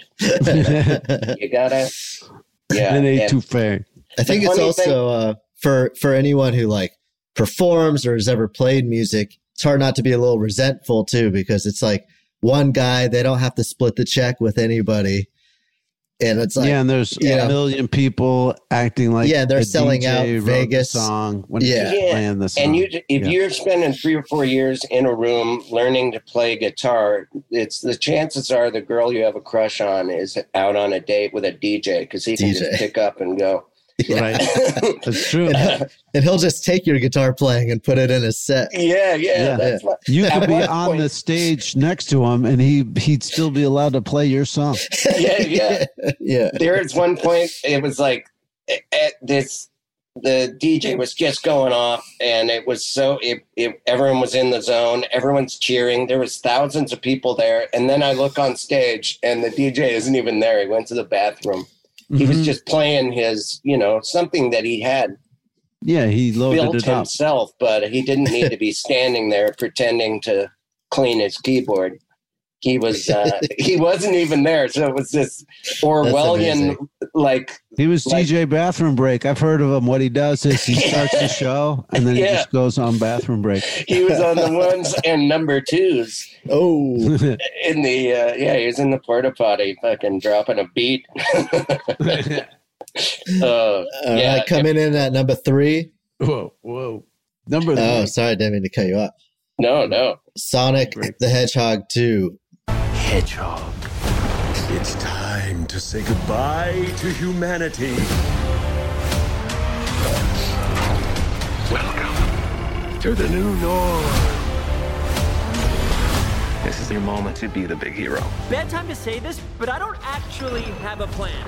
You gotta. Yeah. It ain't and- too fair. I think The it's funny also thing- uh, for for anyone who like performs or has ever played music. It's hard not to be a little resentful too, because it's like one guy, they don't have to split the check with anybody, and it's like yeah, and there's you a know, million people acting like Yeah, they're the selling D J out wrote the Vegas. song when Yeah. he's Yeah, playing the song. and you, if Yeah. you're spending three or four years in a room learning to play guitar, it's the chances are the girl you have a crush on is out on a date with a D J because he can D J. just pick up and go. Right, that's true. and, he'll, and he'll just take your guitar playing and put it in his set. Yeah, yeah, Yeah. that's what, You at could be one on point- the stage next to him, and he he'd still be allowed to play your song. Yeah, yeah. Yeah. There was one point. It was like at this. The D J was just going off, and it was so. It, it everyone was in the zone. Everyone's cheering. There was thousands of people there, and then I look on stage, and the D J isn't even there. He went to the bathroom. He was Mhm. just playing his, you know, something that he had Yeah, he loaded built it up. himself, but he didn't need to be standing there pretending to clean his keyboard. He was uh, he wasn't even there, so it was this Orwellian like He was like- D J bathroom break. I've heard of him. What he does is he starts the show and then he Yeah. just goes on bathroom break. he was on the ones and number twos Oh, in the uh, yeah he was in the porta potty fucking dropping a beat. uh, all yeah, right, coming in at number three. Whoa, whoa. Number Oh, three. sorry, I didn't mean to cut you off. no, no. Sonic the Hedgehog two. Hedgehog. It's time to say goodbye to humanity. Welcome to the new norm. This is your moment to be the big hero. Bad time to say this, but I don't actually have a plan.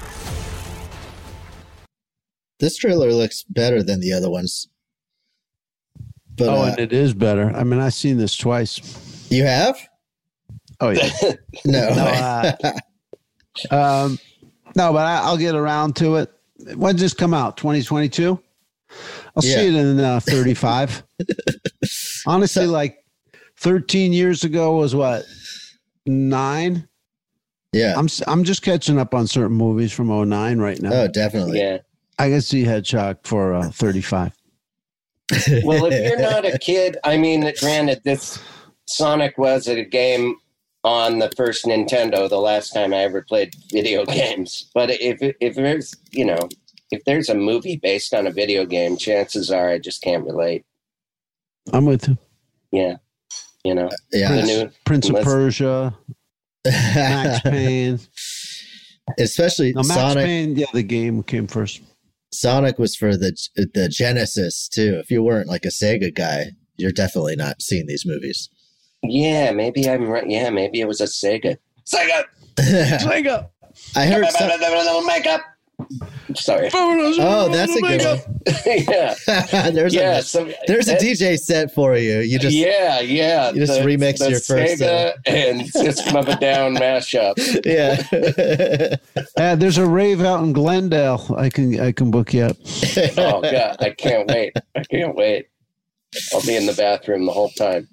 This trailer looks better than the other ones. But oh, uh, and it is better. I mean, I've seen this twice. you have? Oh, yeah. No. No, uh, um, no, but I, I'll get around to it. When did this come out? twenty twenty-two? I'll Yeah. see it in uh, thirty-five. Honestly, like thirteen years ago was what? Nine? Yeah. I'm, s- I'm just catching up on certain movies from oh nine right now. Oh, definitely. Yeah. I can see Hedgehog for uh, thirty-five. Well, if you're not a kid, I mean, granted, this Sonic was a game on the first Nintendo the last time I ever played video games. But if if there's, you know, if there's a movie based on a video game, chances are I just can't relate. I'm with you. Yeah. You know, Yeah. the Prince, new, Prince of unless- Persia, Max Payne. Especially No, Max Sonic. Payne, yeah, the game came first. Sonic was for the the Genesis too. If you weren't like a Sega guy, you're definitely not seeing these movies. Yeah, maybe I'm right. Yeah, maybe it was a Sega. Sega! Sega! I heard some, Makeup! Sorry. Oh, that's a good one. yeah. there's yeah, a so, there's a D J set for you. You just yeah, yeah. You just the, remix the your first Sega uh, and System of a Down mashup. Yeah. uh, there's a rave out in Glendale. I can I can book you up. Oh god, I can't wait. I can't wait. I'll be in the bathroom the whole time.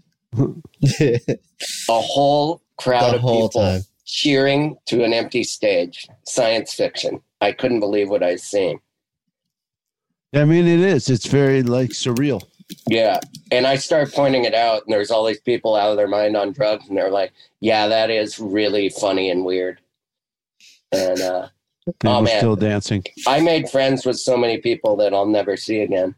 A whole crowd The of whole people time. cheering to an empty stage. Science fiction. I couldn't believe what I was seeing. I mean, it is. It's very like surreal. Yeah. And I start pointing it out, and there's all these people out of their mind on drugs, and they're like, yeah, that is really funny and weird. And uh And oh we're man, still dancing. I made friends with so many people that I'll never see again.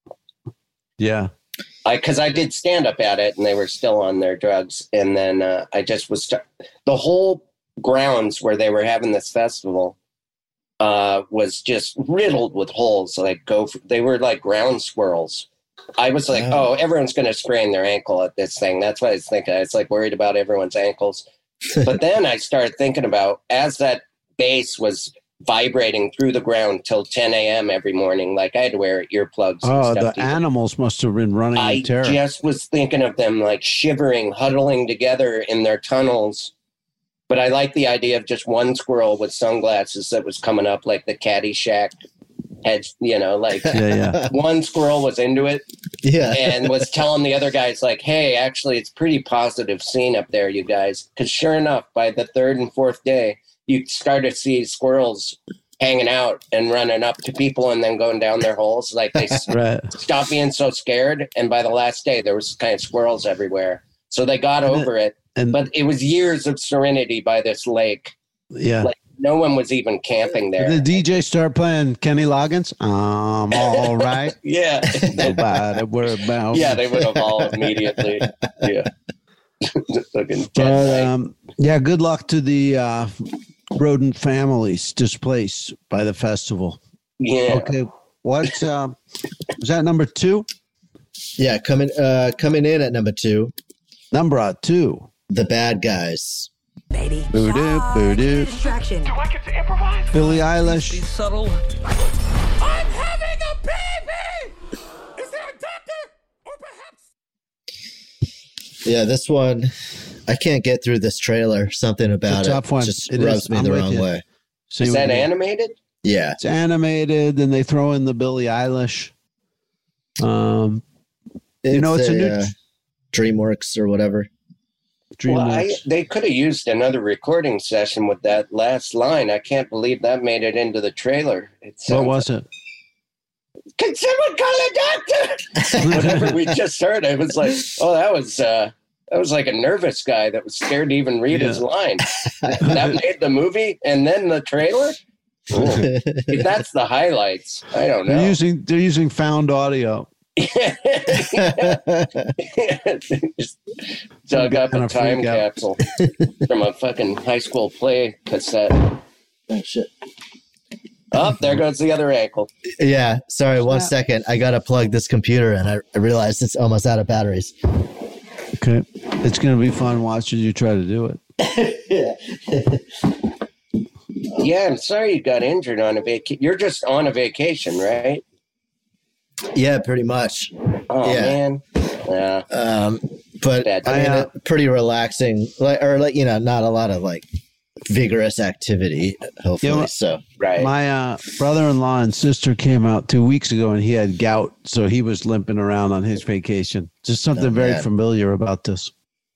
Yeah. I because I did stand up at it, and they were still on their drugs, and then uh, I just was st- the whole grounds where they were having this festival uh, was just riddled with holes. Like go, for, they were like ground squirrels. I was like, Wow. oh, everyone's going to sprain their ankle at this thing. That's what I was thinking. I was like worried about everyone's ankles. But then I started thinking about as that bass was vibrating through the ground till ten a.m. every morning. Like I had to wear earplugs. Oh, and the stuff to- animals must have been running I in terror. just was thinking of them like shivering, huddling together in their tunnels. But I like the idea of just one squirrel with sunglasses that was coming up like the Caddyshack head, you know, like Yeah, yeah. one squirrel was into it Yeah. and was telling the other guys like, hey, actually, it's pretty positive scene up there, you guys. Because sure enough, by the third and fourth day, you start to see squirrels hanging out and running up to people and then going down their holes. Like they Right. stopped being so scared. And by the last day, there was kind of squirrels everywhere. So they got And over it. And But it was years of serenity by this lake. yeah. Like no one was even camping Did there. the D J start playing Kenny Loggins? I'm all right. Yeah. Nobody worry about. Yeah, they would have all immediately. Yeah. Fucking dead But night. um, yeah, good luck to the uh, rodent families displaced by the festival. Yeah. Okay, what um, was that number two? Yeah, coming uh coming in at number two, Number two. The Bad Guys. Baby. Boo-doo, boo-doo. Distraction. Do I get to improvise? Billie Eilish. Subtle. I'm having a baby! Is there a doctor? Or perhaps... Yeah, this one I can't get through this trailer. Something about It's a tough it one. just It rubs is. me I'm the with wrong you. way. Same Is that with me. animated? Yeah. It's animated, and they throw in the Billie Eilish. Um, you know, it's a, new uh, DreamWorks or whatever. DreamWorks. Well, I, they could have used another recording session with that last line. I can't believe that made it into the trailer. It what sounds- was it? Can someone call a doctor? Whatever we just heard, I was like, oh, that was uh, that was like a nervous guy that was scared to even read his Yeah. line. That made the movie and then the trailer. Ooh. If that's the highlights, I don't They're know. using they're using found audio. Just dug up Kinda a time freak out. capsule from a fucking high school play cassette. Oh, shit. Oh, there goes the other ankle. Yeah, sorry, one second. I gotta plug this computer and I, I realized it's almost out of batteries. Okay, it's gonna be fun watching you try to do it. Yeah, I'm sorry you got injured on a vacation. You're just on a vacation, right? Yeah, pretty much. Oh Yeah. man. Yeah. Um, but Bad. I mean, I, uh, uh, pretty relaxing, like or like you know, not a lot of like vigorous activity. Hopefully, Yeah, well- so Right. My uh, brother-in-law and sister came out two weeks ago, and he had gout, so he was limping around on his vacation. Just something Oh, very man. familiar about this.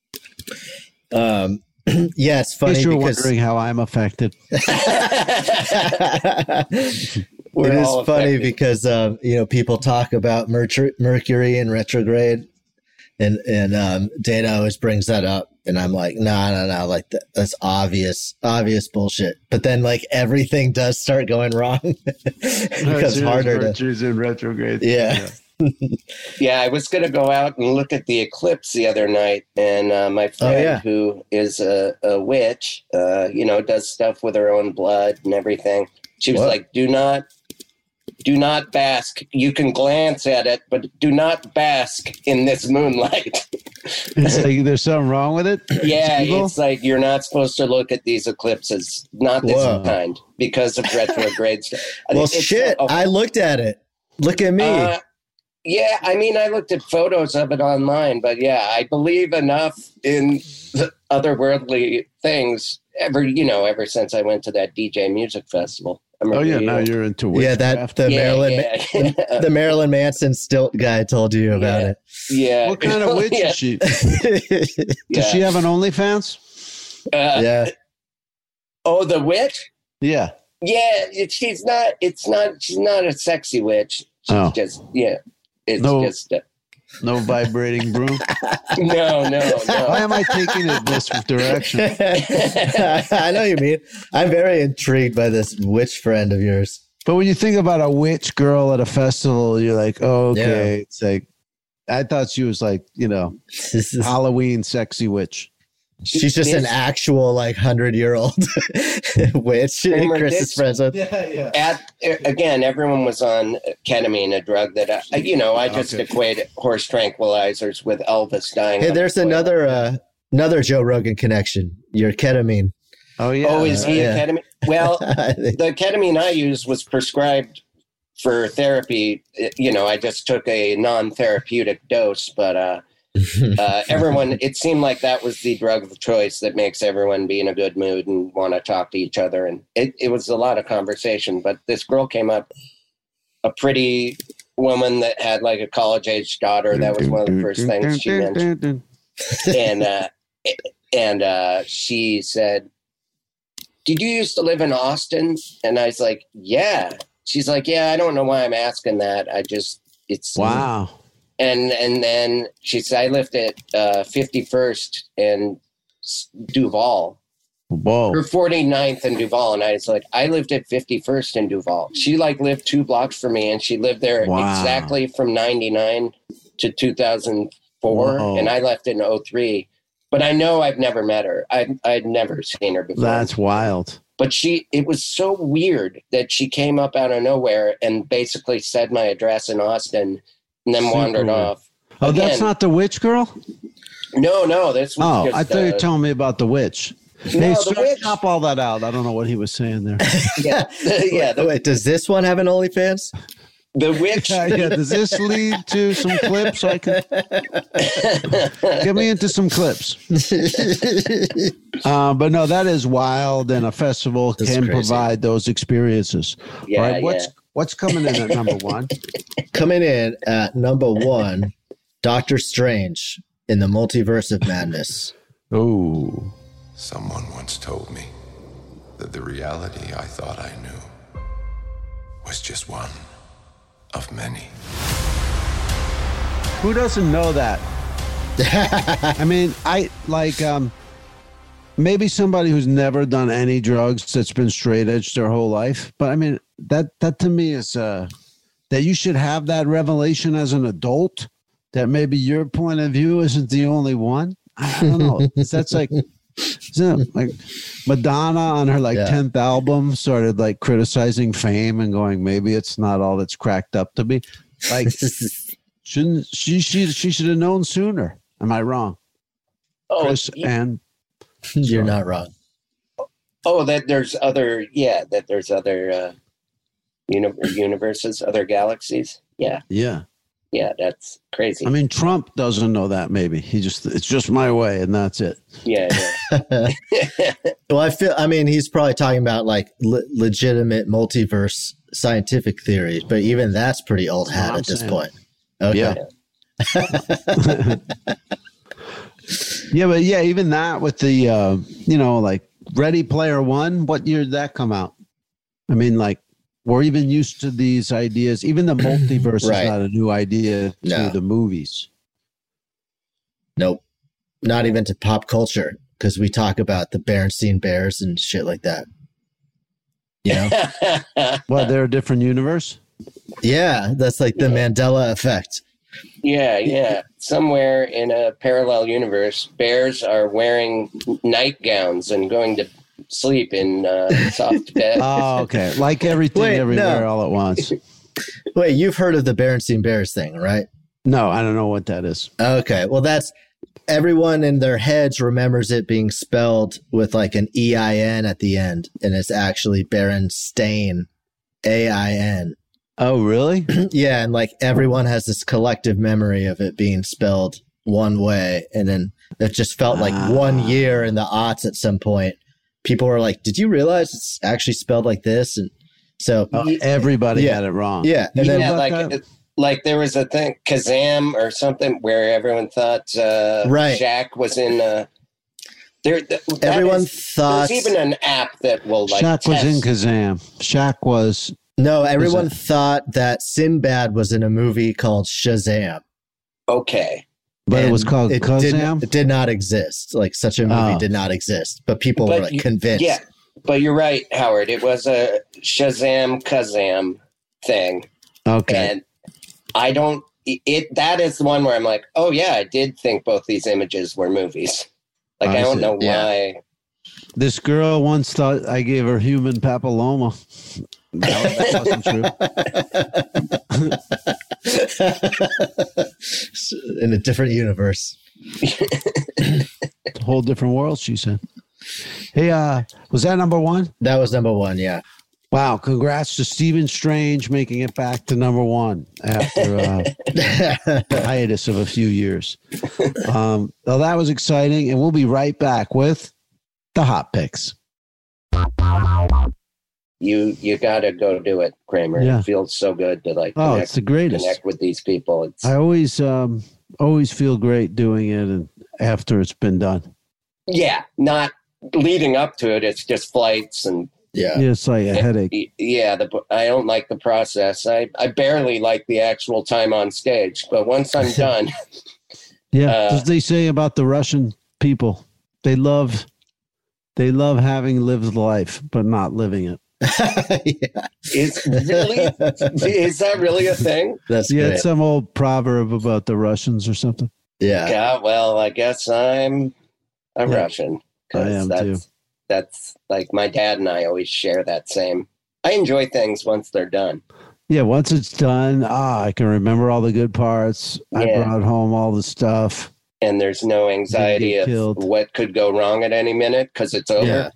um, yeah, it's In funny case you were because wondering how I'm affected. We're it is all funny affected. because um, you know people talk about Mercury, Mercury in retrograde, and and um, Dana always brings that up, and I'm like, no, no, no, like that, that's obvious, obvious bullshit. But then like everything does start going wrong. It becomes harder to, Choose in retrograde. yeah. Yeah, I was going to go out and look at the eclipse the other night, and uh, my friend, Oh, yeah. who is a, a witch, uh, you know, does stuff with her own blood and everything. She was What? like, "Do not, do not bask. You can glance at it, but do not bask in this moonlight." It's like there's something wrong with it. Yeah, it's, it's like you're not supposed to look at these eclipses, not this Whoa. kind, because of retrograde stuff. Well, It's- shit. oh, I looked at it. Look at me. uh, yeah, I mean, I looked at photos of it online, but yeah, I believe enough in the otherworldly things ever, you know, ever since I went to that D J music festival. I'm oh yeah, really- now you're into yeah, witchcraft. that the Yeah, Marilyn yeah, the, the Marilyn Manson stilt guy told you about Yeah. it. Yeah. What kind of witch Yeah. is she? yeah. Does she have an OnlyFans? Uh, Oh, the witch? Yeah. Yeah, it, she's not. It's not. She's not a sexy witch. She's Oh. just. Yeah. It's No. just. Uh, No vibrating broom. no, no, Why no. am I taking it this direction? I know what you mean. I'm very intrigued by this witch friend of yours. But when you think about a witch girl at a festival, you're like, oh, okay. Yeah. It's like, I thought she was like, you know, This is- Halloween sexy witch. She's just an actual like hundred year old witch. Remember Chris this? is friends with. yeah. At again, everyone was on ketamine, a drug that I, you know, I just Okay. equate horse tranquilizers with Elvis dying. Hey, on there's the toilet. another uh, another Joe Rogan connection. Your ketamine. Oh yeah. Oh, is he Yeah. a ketamine? Well, I think- the ketamine I used was prescribed for therapy. You know, I just took a non-therapeutic dose, but uh, uh, everyone, it seemed like that was the drug of choice that makes everyone be in a good mood and want to talk to each other. And it, it was a lot of conversation. But this girl came up, a pretty woman that had like a college-age daughter. That was one of the first things she mentioned. And uh, and uh, she said, "Did you used to live in Austin?" And I was like, "Yeah." She's like, "Yeah, I don't know why I'm asking that. I just, it's Wow. And and then she said, "I lived at uh, fifty-first and Duval, Whoa. or forty-ninth and Duval." And I was like, "I lived at fifty-first in Duval." She like lived two blocks from me, and she lived there Wow. exactly from ninety-nine to two thousand four, Whoa. and I left in oh three. But I know I've never met her. I I'd never seen her before. That's wild. But she, it was so weird that she came up out of nowhere and basically said my address in Austin, and then Super wandered weird. off. Oh, that's Again, not the witch girl? No, no, this was Oh, just, I thought you were uh, telling me about the witch. No, hey, the start, witch- chop all that out. I don't know what he was saying there. yeah, yeah, the, Wait, does this one have an OnlyFans? the witch. yeah, yeah, does this lead to some clips? So I can get me into some clips. Uh, but no, that is wild, and a festival That's can crazy. provide those experiences. Yeah, all right, what's yeah. what's coming in at number one? Coming in at number one, Doctor Strange in the Multiverse of Madness. Oh, Someone once told me that the reality I thought I knew was just one of many. who doesn't know that? I mean, I like um, maybe somebody who's never done any drugs that's been straight edge their whole life. But I mean, that that to me is uh, that you should have that revelation as an adult. That maybe your point of view isn't the only one. I, I don't know. That's like, isn't it like Madonna on her like Yeah. tenth album started like criticizing fame and going, maybe it's not all it's cracked up to be. Like, shouldn't she? She she should have known sooner. Am I wrong, oh, Chris? y- And You're not wrong. oh, that there's other, yeah, that there's other uh, uni- universes, other galaxies. Yeah, yeah, yeah, that's crazy. I mean, Trump doesn't know that. Maybe he just it's just my way, and that's it. yeah, yeah. Well, I feel, I mean, he's probably talking about like le- legitimate multiverse scientific theory, but even that's pretty old hat I'm at this saying. point. Okay. Yeah. Yeah, but yeah, even that with the uh, you know, like Ready Player One, what year did that come out? I mean, like we're even used to these ideas. Even the multiverse Right. is not a new idea to No. the movies. Nope. Not even to pop culture, because we talk about the Berenstein Bears and shit like that. You know? Well, they're a different universe. Yeah, that's like the Mandela effect. Yeah, yeah. Somewhere in a parallel universe, bears are wearing nightgowns and going to sleep in uh, soft beds. Oh, okay. Like everything, Wait, everywhere, no. all at once. Wait, you've heard of the Berenstein Bears thing, right? No, I don't know what that is. Okay, well, that's everyone in their heads remembers it being spelled with like an E I N at the end, and it's actually Berenstain, A I N. Oh, really? Yeah, and like everyone has this collective memory of it being spelled one way, and then it just felt like ah. one year in the aughts at some point. People were like, "Did you realize it's actually spelled like this?" And so oh, everybody yeah, had it wrong. Yeah, and yeah, then, like uh, like there was a thing, Kazam or something, where everyone thought uh, right. Shaq was in. Uh, there, th- everyone is, thought there's even an app that will like. Shaq test. was in Kazam. Shaq was. No, everyone thought that Sinbad was in a movie called Shazam. Okay. But and it was called it Kazam? Did, it did not exist. Like, such a movie oh. did not exist. But people but were like you, convinced. Yeah, but you're right, Howard. It was a Shazam Kazam thing. Okay. And I don't, it. that is the one where I'm like, oh, yeah, I did think both these images were movies. Like, I, I don't know yeah. why. This girl once thought I gave her human papilloma. That, that wasn't true. In a different universe. A whole different world, she said. Hey, uh, was that number one? That was number one, yeah. Wow, congrats to Stephen Strange making it back to number one after uh, a hiatus of a few years. Um, well, that was exciting, and we'll be right back with the hot picks. You you gotta go do it, Kramer. Yeah. It feels so good to like oh, connect, it's the greatest. connect with these people. It's I always um always feel great doing it, and after it's been done. Yeah, not leading up to it. It's just flights and yeah, yeah it's like a headache. Yeah, the I don't like the process. I I barely like the actual time on stage, but once I'm done, yeah, uh, as they say about the Russian people, they love they love having lived life, but not living it. yeah. Is really is that really a thing? That's yeah, great. It's some old proverb about the Russians or something. Yeah. Yeah. Well, I guess I'm a yeah. Russian. I am that's, too. That's like my dad and I always share that same. I enjoy things once they're done. Yeah, once it's done, ah, I can remember all the good parts. Yeah. I brought home all the stuff. And there's no anxiety of killed. what could go wrong at any minute because it's over. Yeah.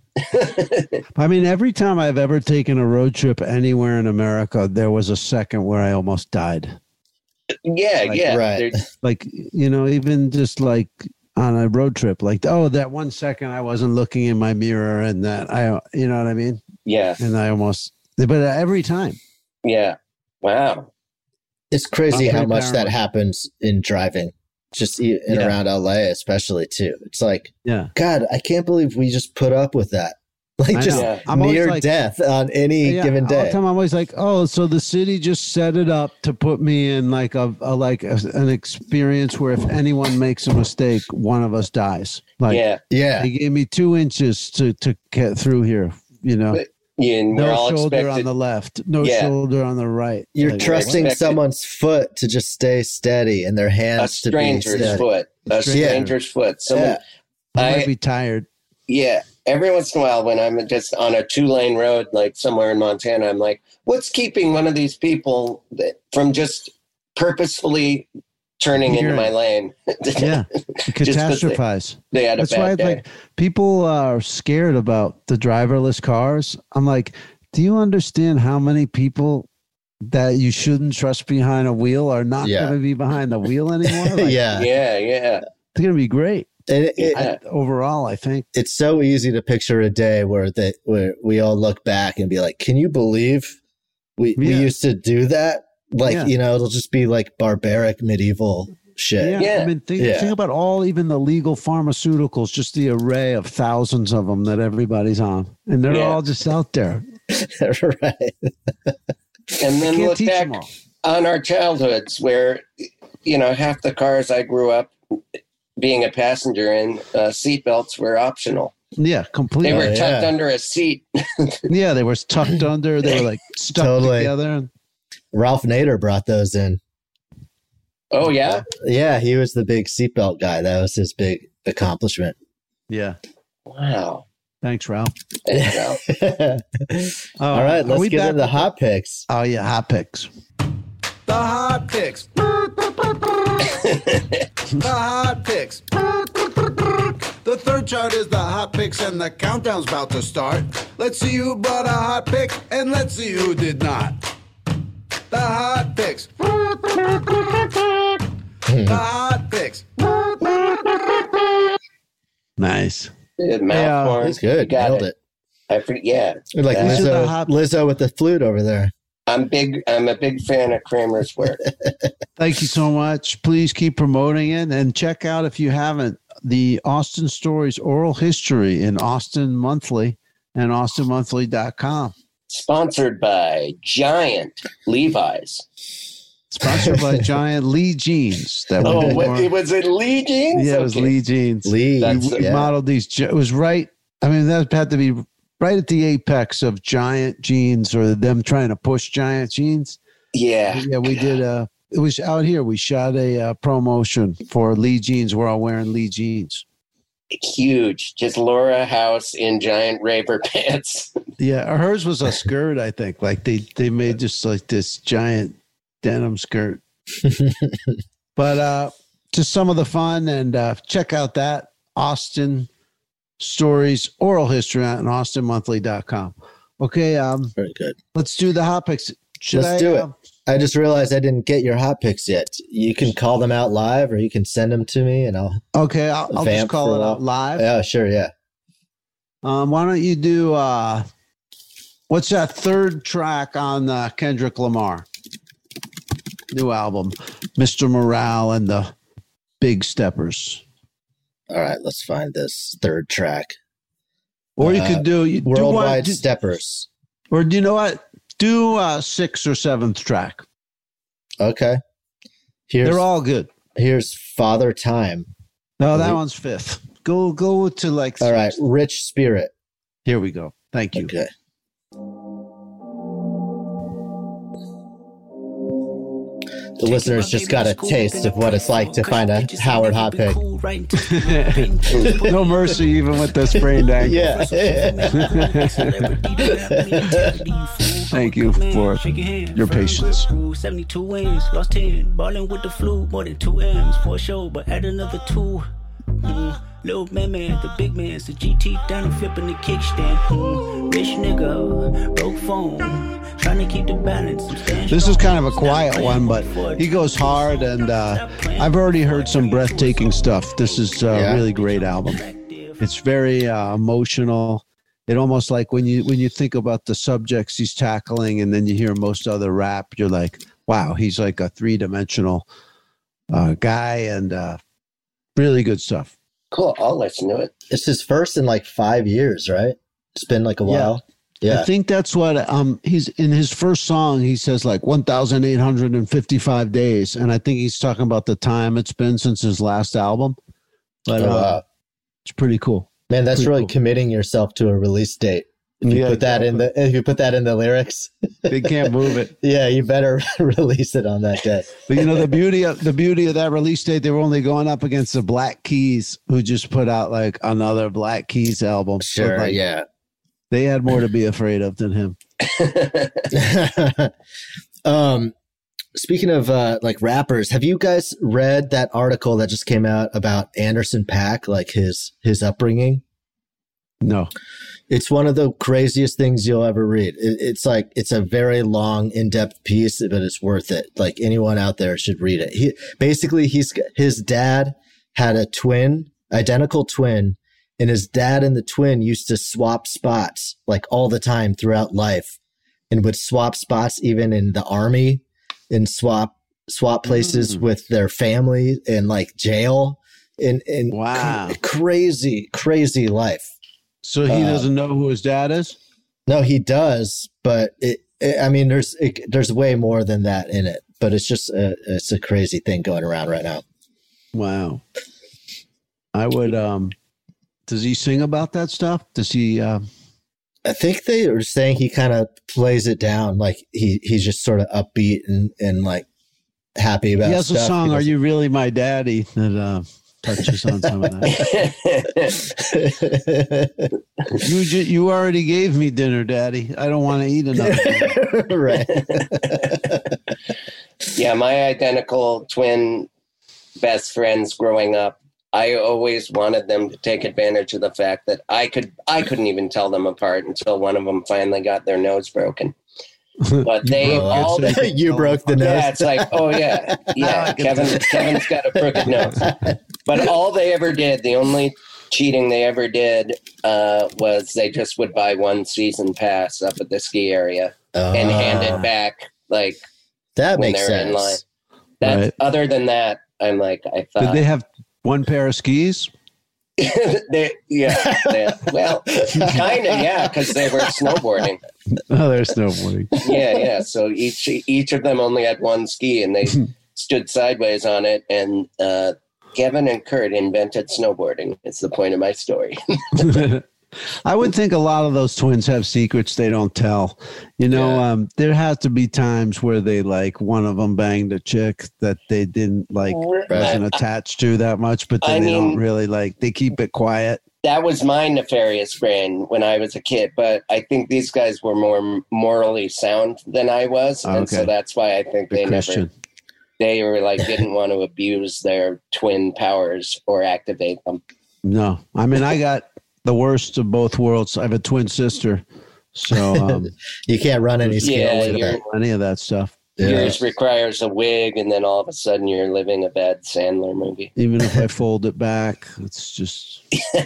I mean, every time I've ever taken a road trip anywhere in America, there was a second where I almost died. Yeah, like, yeah. Right. Like, you know, even just like on a road trip, like, oh, that one second I wasn't looking in my mirror and that I, you know what I mean? Yeah. And I almost, but every time. Yeah. Wow. It's crazy I'm how much paranoid. that happens in driving. Just in Yeah. around L A, especially too. It's like, Yeah. God, I can't believe we just put up with that. Like I just know. I'm always near like- death on any Yeah, given all the day. time I'm always like, oh, so the city just set it up to put me in like a, a like a, an experience where if anyone makes a mistake, one of us dies. Like, yeah. Yeah. they gave me two inches to to get through here. You know, But, yeah, and we're no all shoulder expected. on the left, no Yeah. shoulder on the right. You're Like, trusting expected- someone's foot to just stay steady and their a hands to be stranger's steady. foot. A Stranger. stranger's foot. Someone, Yeah. I might I- be tired. Yeah. Every once in a while, when I'm just on a two lane road, like somewhere in Montana, I'm like, what's keeping one of these people that, from just purposefully turning into Veering. my lane? Yeah, Just 'cause catastrophize. They had a That's why bad day. like people are scared about the driverless cars. I'm like, do you understand how many people that you shouldn't trust behind a wheel are not Yeah. going to be behind the wheel anymore? Like, yeah. yeah, yeah. It's going to be great. And it, it, Yeah. I, overall, I think. it's so easy to picture a day where they, where we all look back and be like, can you believe we, we Yeah. used to do that? Like, Yeah. you know, it'll just be like barbaric medieval shit. Yeah, Yeah. I mean, think, Yeah. think about all even the legal pharmaceuticals, just the array of thousands of them that everybody's on, and they're Yeah. all just out there. Right. And then Can't look teach back them all. on our childhoods where, you know, half the cars I grew up being a passenger in, uh, seatbelts were optional. Yeah, They completely. were Oh, tucked yeah. under a seat. Yeah, they were tucked under. They were like stuck Totally. together. Ralph Nader brought those in. Oh, yeah? Yeah, he was the big seatbelt guy. That was his big accomplishment. Yeah. Wow. Thanks, Ralph. Thanks, Ralph. Oh, All right, are let's we get back into the with- hot picks. Oh yeah, hot picks. The hot picks. The hot picks. The third chart is the hot picks and the countdown's about to start. Let's see who brought a hot pick and let's see who did not. The hot picks. The hot picks. Mouth Nice. Yeah, horn. he's good. Got Nailed it. it. I for, yeah. You're like That's- Lizzo, Lizzo with the flute over there. I'm big. I'm a big fan of Kramer's work. Thank you so much. Please keep promoting it and check out, if you haven't, the Austin Stories Oral History in Austin Monthly and austin monthly dot com. Sponsored by Giant Levi's. Sponsored by Giant Lee Jeans. That Oh, we what, wore. it was it Lee Jeans? Yeah, it was Okay. Lee Jeans. Lee. That's- we yeah. modeled these. je- It was right. I mean, that had to be right at the apex of Giant Jeans, or them trying to push Giant Jeans. Yeah. Yeah, we did. Uh, it was out here. We shot a uh, promotion for Lee Jeans. We're all wearing Lee Jeans. Huge. Just Laura House in giant raver pants. Yeah, hers was a skirt. I think like they they made just like this giant denim skirt. But uh, just some of the fun, and uh, check out that Austin Stories Oral History on austin monthly dot com. Okay, um, Very good. let's do the hot picks. Should Let's I, do uh, it. I just realized I didn't get your hot picks yet. You can call them out live, or you can send them to me, and I'll. Okay, I'll, I'll just vamp call for a it while. out live. Yeah, sure, yeah. Um, why don't you do uh, what's that third track on uh, Kendrick Lamar new album, Mister Morale and the Big Steppers? All right, let's find this third track. Or you Uh, could do you do Worldwide one, do, Steppers. or do you know what? Do uh, sixth or seventh track. Okay. Here's, They're all good. Here's Father Time. No, that Wait. one's fifth. Go go to like. All right, Rich Spirit. Here we go. Thank you. Okay. The listeners just got a taste of what it's like to find a Howard hot pick. No mercy, even with this brain dang. Yeah. Thank you for your patience. seventy-two wins, lost ten. Ballin' with the flu, more than two M's for sure, but add another two. Mm, little man, man, the big man's the G T down and flipping the kickstand. Mm, rich nigga, broke phone, trying to keep the balance. This is kind of a quiet one, but he goes hard, and uh, I've already heard some breathtaking stuff. This is a Yeah. really great album. It's very uh, emotional. It almost like when you when you think about the subjects he's tackling, and then you hear most other rap, you're like, wow, he's like a three dimensional uh, guy, and uh, really good stuff. Cool. I'll listen to it. It's his first in like five years, right? It's been like a while. Yeah. I think that's what um he's in his first song. He says like one thousand eight hundred fifty-five days, and I think he's talking about the time it's been since his last album. But Oh, uh, wow. it's pretty cool. Man, that's Pretty really cool. committing yourself to a release date. If you Yeah, put that in the if you put that in the lyrics, They can't move it. yeah, you better release it on that day. But you know the beauty of the beauty of that release date, they were only going up against the Black Keys, who just put out like another Black Keys album. So, Sure, like, yeah. they had more to be afraid of than him. um, speaking of uh, like rappers, have you guys read that article that just came out about Anderson .Paak, like his his upbringing? No. It's one of the craziest things you'll ever read. It, it's like it's a very long, in-depth piece, but it's worth it. Like anyone out there should read it. He basically he's his dad had a twin, identical twin, and his dad and the twin used to swap spots like all the time throughout life, and would swap spots even in the army, and swap swap places Mm. with their family and like jail, and and Wow. cr- crazy, crazy life. So he Uh, doesn't know who his dad is? No, he does, but it, it, I mean, there's it, there's way more than that in it. But it's just a, it's a crazy thing going around right now. Wow. I would um does he sing about that stuff? Does he um I think they were saying he kind of plays it down, like he he's just sort of upbeat and and like happy about. he has a stuff. song, He Are doesn't- You Really My Daddy? That uh touches on some of that. You ju- you already gave me dinner, Daddy. I don't want to eat another dinner. Right. Yeah, my identical twin best friends growing up I always wanted them to take advantage of the fact that I could I couldn't even tell them apart until one of them finally got their nose broken. But they broke all it. You broke the nose. Yeah, it's like, oh yeah, yeah. Kevin Kevin's got a crooked nose. But all they ever did, the only cheating they ever did, uh, was they just would buy one season pass up at the ski area uh, and hand it back like that when makes they're sense. in line. That Right. other than that, I'm like, I thought Did they have one pair of skis? they, yeah, they, well, kind of, yeah, because they were snowboarding. Oh, they're snowboarding. Yeah, yeah. So each each of them only had one ski, and they stood sideways on it. And uh, Kevin and Kurt invented snowboarding. It's the point of my story. I would think a lot of those twins have secrets they don't tell. You know, Yeah. um, there has to be times where they like one of them banged a chick that they didn't like wasn't attached to that much, but then I they mean- don't really like. They keep it quiet. That was my nefarious brain when I was a kid, but I think these guys were more morally sound than I was, and so Okay. that's why I think The they Christian. never. They were like didn't want to abuse their twin powers or activate them. No, I mean I got the worst of both worlds. I have a twin sister, so um, You can't run any Yeah, scales with you're- that. any of that stuff. Yeah. Yours requires a wig, and then all of a sudden you're living a bad Sandler movie. Even if I fold it back, it's just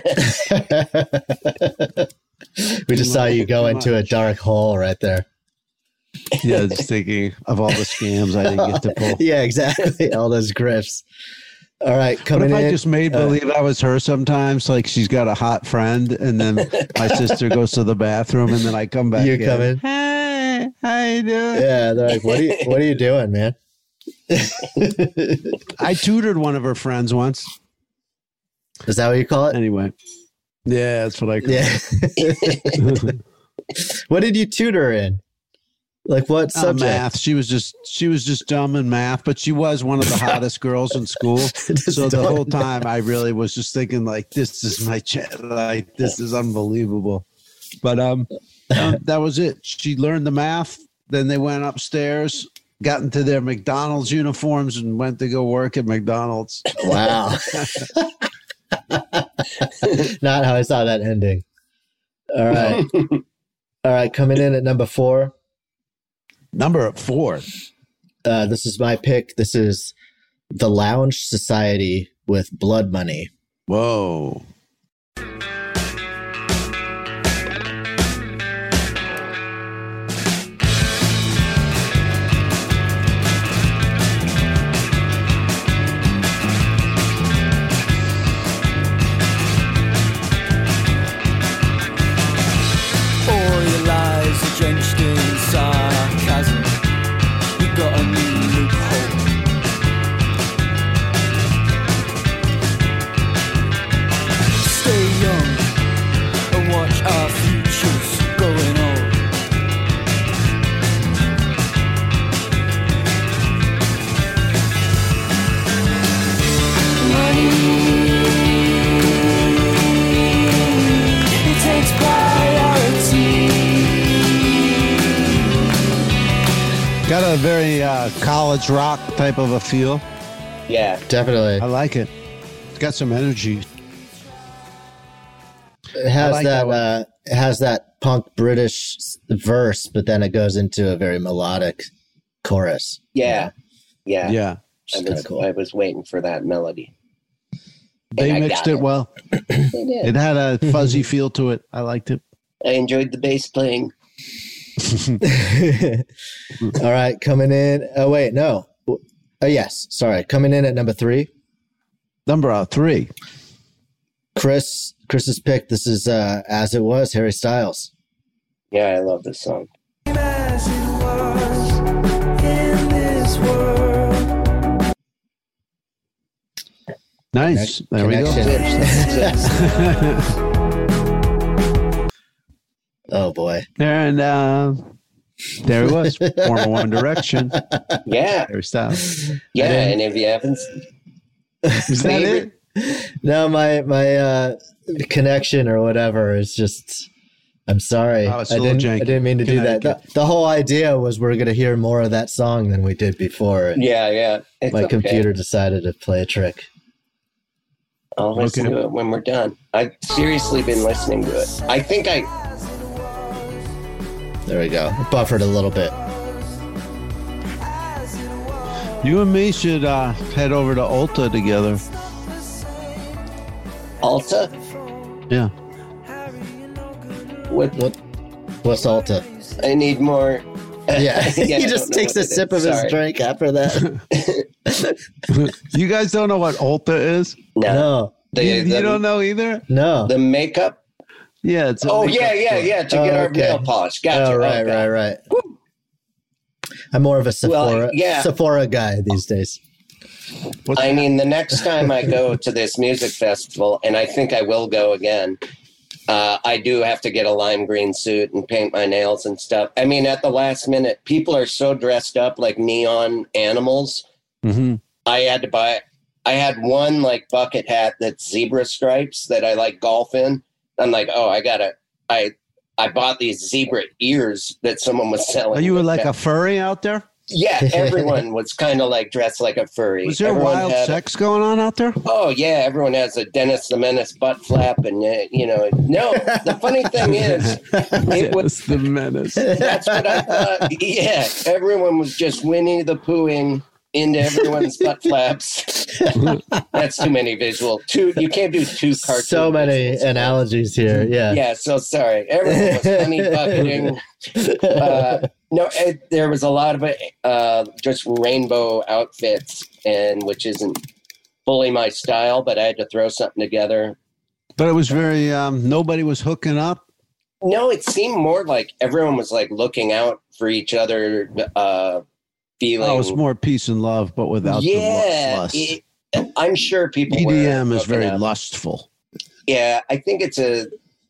We just saw you go into a dark hole right there. yeah. Just thinking of all the scams I didn't get to pull. Yeah, exactly. All those grifts. All right, What coming if I in. just made uh, believe I was her sometimes? Like she's got a hot friend, and then my sister goes to the bathroom, and then I come back. you in. come in. Hey, how you doing? Yeah, they're like, what are you, what are you doing, man? I tutored one of her friends once. Is that what you call it? Anyway, yeah, that's what I call Yeah. it. What did you tutor in? Like what Uh, subject? math. She was just she was just dumb in math, but she was one of the hottest girls in school. So the whole time, I really was just thinking like, this is my chat. Like this is unbelievable. But um, um, that was it. She learned the math. Then they went upstairs, got into their McDonald's uniforms, and went to go work at McDonald's. Wow. Not how I saw that ending. All right. All right, coming in at number four. Number four. Uh, this is my pick. This is The Lounge Society with Blood Money. Whoa. All your lies are drenched in sarcasm. You got a new loophole. Stay young and watch our futures going on. It takes priority. Got a very uh, college rock type of a feel. Yeah, Definitely. I like it. It's got some energy. It has I like that, that one. uh, it has that punk British s- verse, but then it goes into a very melodic chorus. yeah, yeah. Yeah. I Kinda was, cool. I was waiting for that melody. They And I mixed got it well. They did. It had a fuzzy feel to it. I liked it. I enjoyed the bass playing. All right, coming in. Oh, wait, no. Oh, yes. Sorry. Coming in at number three. Number uh, three. Chris, Chris's pick. This is uh, As It Was, Harry Styles. Yeah, I love this song. As it was in this world. Nice. There we go. Connection. Oh, boy. And uh, there he was. Former One Direction. Yeah, Harry Styles. yeah. And if you haven't, Is that it? No, my my uh, connection or whatever is just. I'm sorry. Oh, it's I a little didn't. I janky. didn't mean to do that. The, the whole idea was we're going to hear more of that song than we did before. yeah, yeah. It's My okay. computer decided to play a trick. I'll listen Okay. to it when we're done. I've seriously been listening to it. I think I. There we go. Buffered a little bit. You and me should uh, head over to Ulta together. Ulta? Yeah. What? What? What's Ulta? I need more. Yeah, Yeah, I he don't just know takes what a it sip is. of his Sorry. drink after that. You guys don't know what Ulta is? No. No, The, You, you the, don't know either? no. the makeup? Yeah. It's a Oh, makeup yeah, yeah, store. yeah. To Oh, get our okay. nail polish. Gotcha. Oh, right, Okay. right, right. I'm more of a Sephora, Well, yeah. Sephora guy these days. What's I mean, the next time I go to this music festival, and I think I will go again, uh, I do have to get a lime green suit and paint my nails and stuff. I mean, at the last minute, people are so dressed up like neon animals. Mhm. I had to buy, I had one like bucket hat that's zebra stripes that I like golf in. I'm like, oh, I gotta, I, I bought these zebra ears that someone was selling. Are you like a furry out there? Yeah, everyone was kind of like dressed like a furry. Was there Everyone wild had- sex going on out there? Oh yeah, everyone has a Dennis the Menace butt flap, and uh, you know. No, the funny thing is, it was the menace. that's what I thought. Yeah, everyone was just Winnie the Poohing into everyone's butt flaps. That's too many visual. Two, you can't do two cartoons. So many analogies here. Yeah. Yeah, so sorry. Everyone was honey bucketing. Uh, no, it, there was a lot of it, uh, just rainbow outfits, and which isn't fully my style, but I had to throw something together. But it was very, um, nobody was hooking up. No, it seemed more like everyone was like looking out for each other, uh, feeling. Oh, it's more peace and love, but without yeah, the lust. it- I'm sure people. E were D M is hooking very up. lustful. Yeah, I think it's a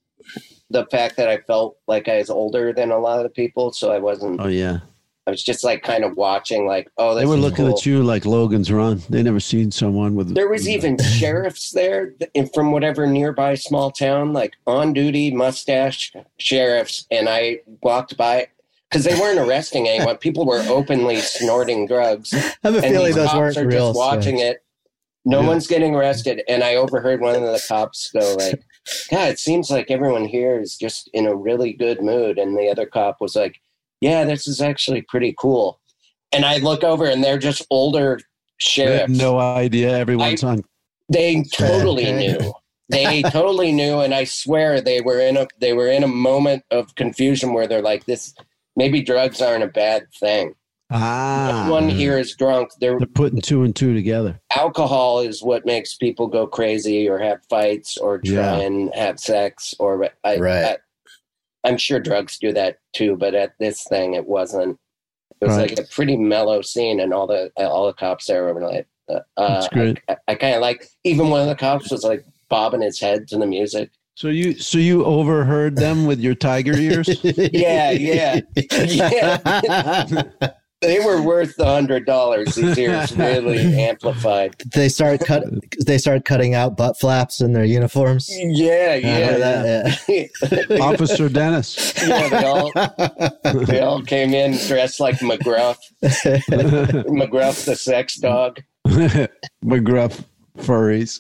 the fact that I felt like I was older than a lot of the people, so I wasn't. Oh, yeah. I was just like kind of watching, like, oh, this They were is looking cool. at you like Logan's Run. They never seen someone with. There was even sheriffs there th- from whatever nearby small town, like on duty mustache sheriffs, and I walked by because they weren't arresting anyone. People were openly snorting drugs. I have a and feeling these those cops weren't are real just watching stories. it. No Yeah. one's getting arrested, and I overheard one of the cops go like, God, it seems like everyone here is just in a really good mood. And the other cop was like, yeah, this is actually pretty cool. And I look over and they're just older They sheriffs. had no idea everyone's on. They totally Okay. knew. They totally knew. And I swear they were in a they were in a moment of confusion where they're like, this maybe drugs aren't a bad thing. Ah. One here is drunk. They're They're putting two and two together. alcohol is what makes people go crazy or have fights or try Yeah. and have sex or I, Right. I, I'm sure drugs do that too, but at this thing it wasn't. It was Right. like a pretty mellow scene, and all the all the cops there were like, uh, That's great. I, I kind of like. Even one of the cops was like bobbing his head to the music. So you, so you overheard them with your tiger ears? Yeah, yeah, yeah. They were worth the hundred dollars. These ears really amplified. They start cut. They start cutting out butt flaps in their uniforms. Yeah, I yeah, heard that, yeah. Officer Dennis. Yeah, they all they all came in dressed like McGruff. McGruff the sex dog. McGruff furries.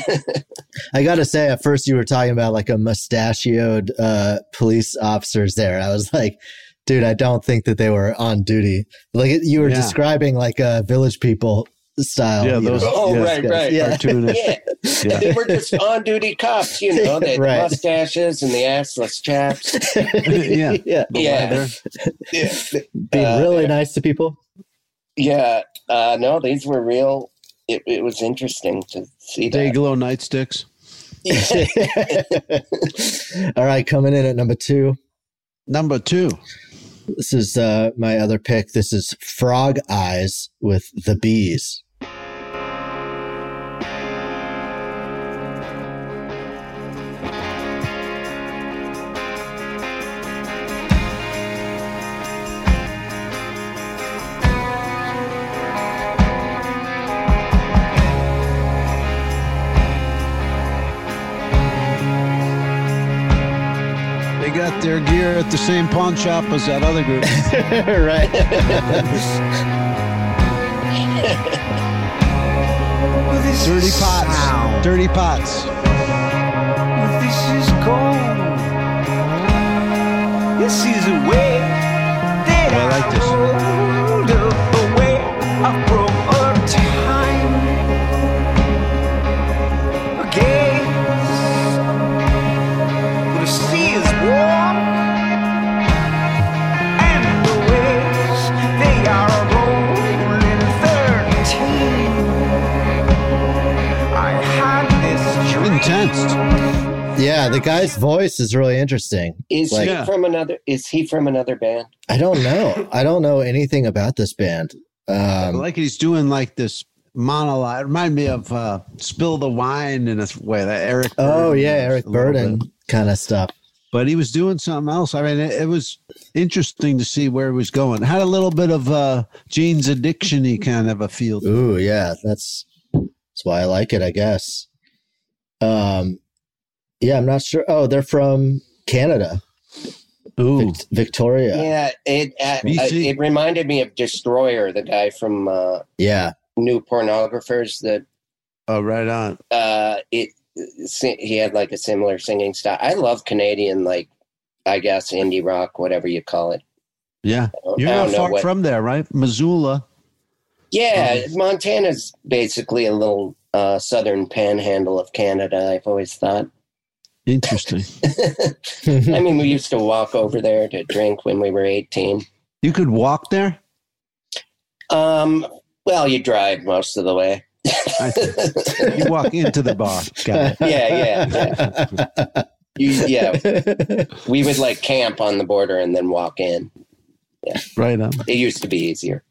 I gotta say, at first you were talking about like a mustachioed uh, police officers there. I was like, dude, I don't think that they were on duty. Like you were Yeah. describing like a Village People style. Yeah, you those- know? Oh, yes, right, yes, right. Yeah. cartoonish. Yeah. Yeah. They were just on duty cops, you know, they had Right. the mustaches and the assless chaps. Yeah. yeah. The Yeah. leather. Yeah. Being Uh, really nice to people. Yeah. Uh, no, these were real. It, it was interesting to see Day that. glow nightsticks. All right, coming in at number two. Number two. This is uh, my other pick. This is Frog Eyes with the Bees. They got their gear at the same pawn shop as that other group. Right. Dirty Pots. Dirty Pots. This is gold. This is a way that I like this. hold up, a way I broke up time. A gaze, but the sea is warm, and the waves, they are rolling thirteen. I had this dream. Intense. Yeah, the guy's voice is really interesting. Is Like, he from another? Is he from another band? I don't know. I don't know anything about this band. Um, like he's doing like this monologue. Remind me of uh, Spill the Wine in a way. That Eric. oh Burden yeah, was Eric a little Burden bit. kind of stuff. But he was doing something else. I mean, it, it was interesting to see where he was going. It had a little bit of uh, Jane's Addiction-y kind of a feel. Ooh, yeah, that's that's why I like it, I guess. Um, yeah, I'm not sure. Oh, they're from Canada. Ooh, Vic- Victoria. Yeah, it uh, B C. uh, it reminded me of Destroyer, the guy from uh, Yeah. New Pornographers. That Oh, right on. uh, it he had like a similar singing style. I love Canadian, like I guess indie rock, whatever you call it. Yeah, don't- you're I not don't know far what- from there, right? Missoula. Yeah, Montana's basically a little uh, southern panhandle of Canada. I've always thought. Interesting. I mean, we used to walk over there to drink when we were eighteen. You could walk there. Um, well, you drive most of the way. I see. You walk into the bar. Got it. Yeah, yeah, yeah. You, yeah, we would like camp on the border and then walk in. Yeah, Right on. it used to be easier.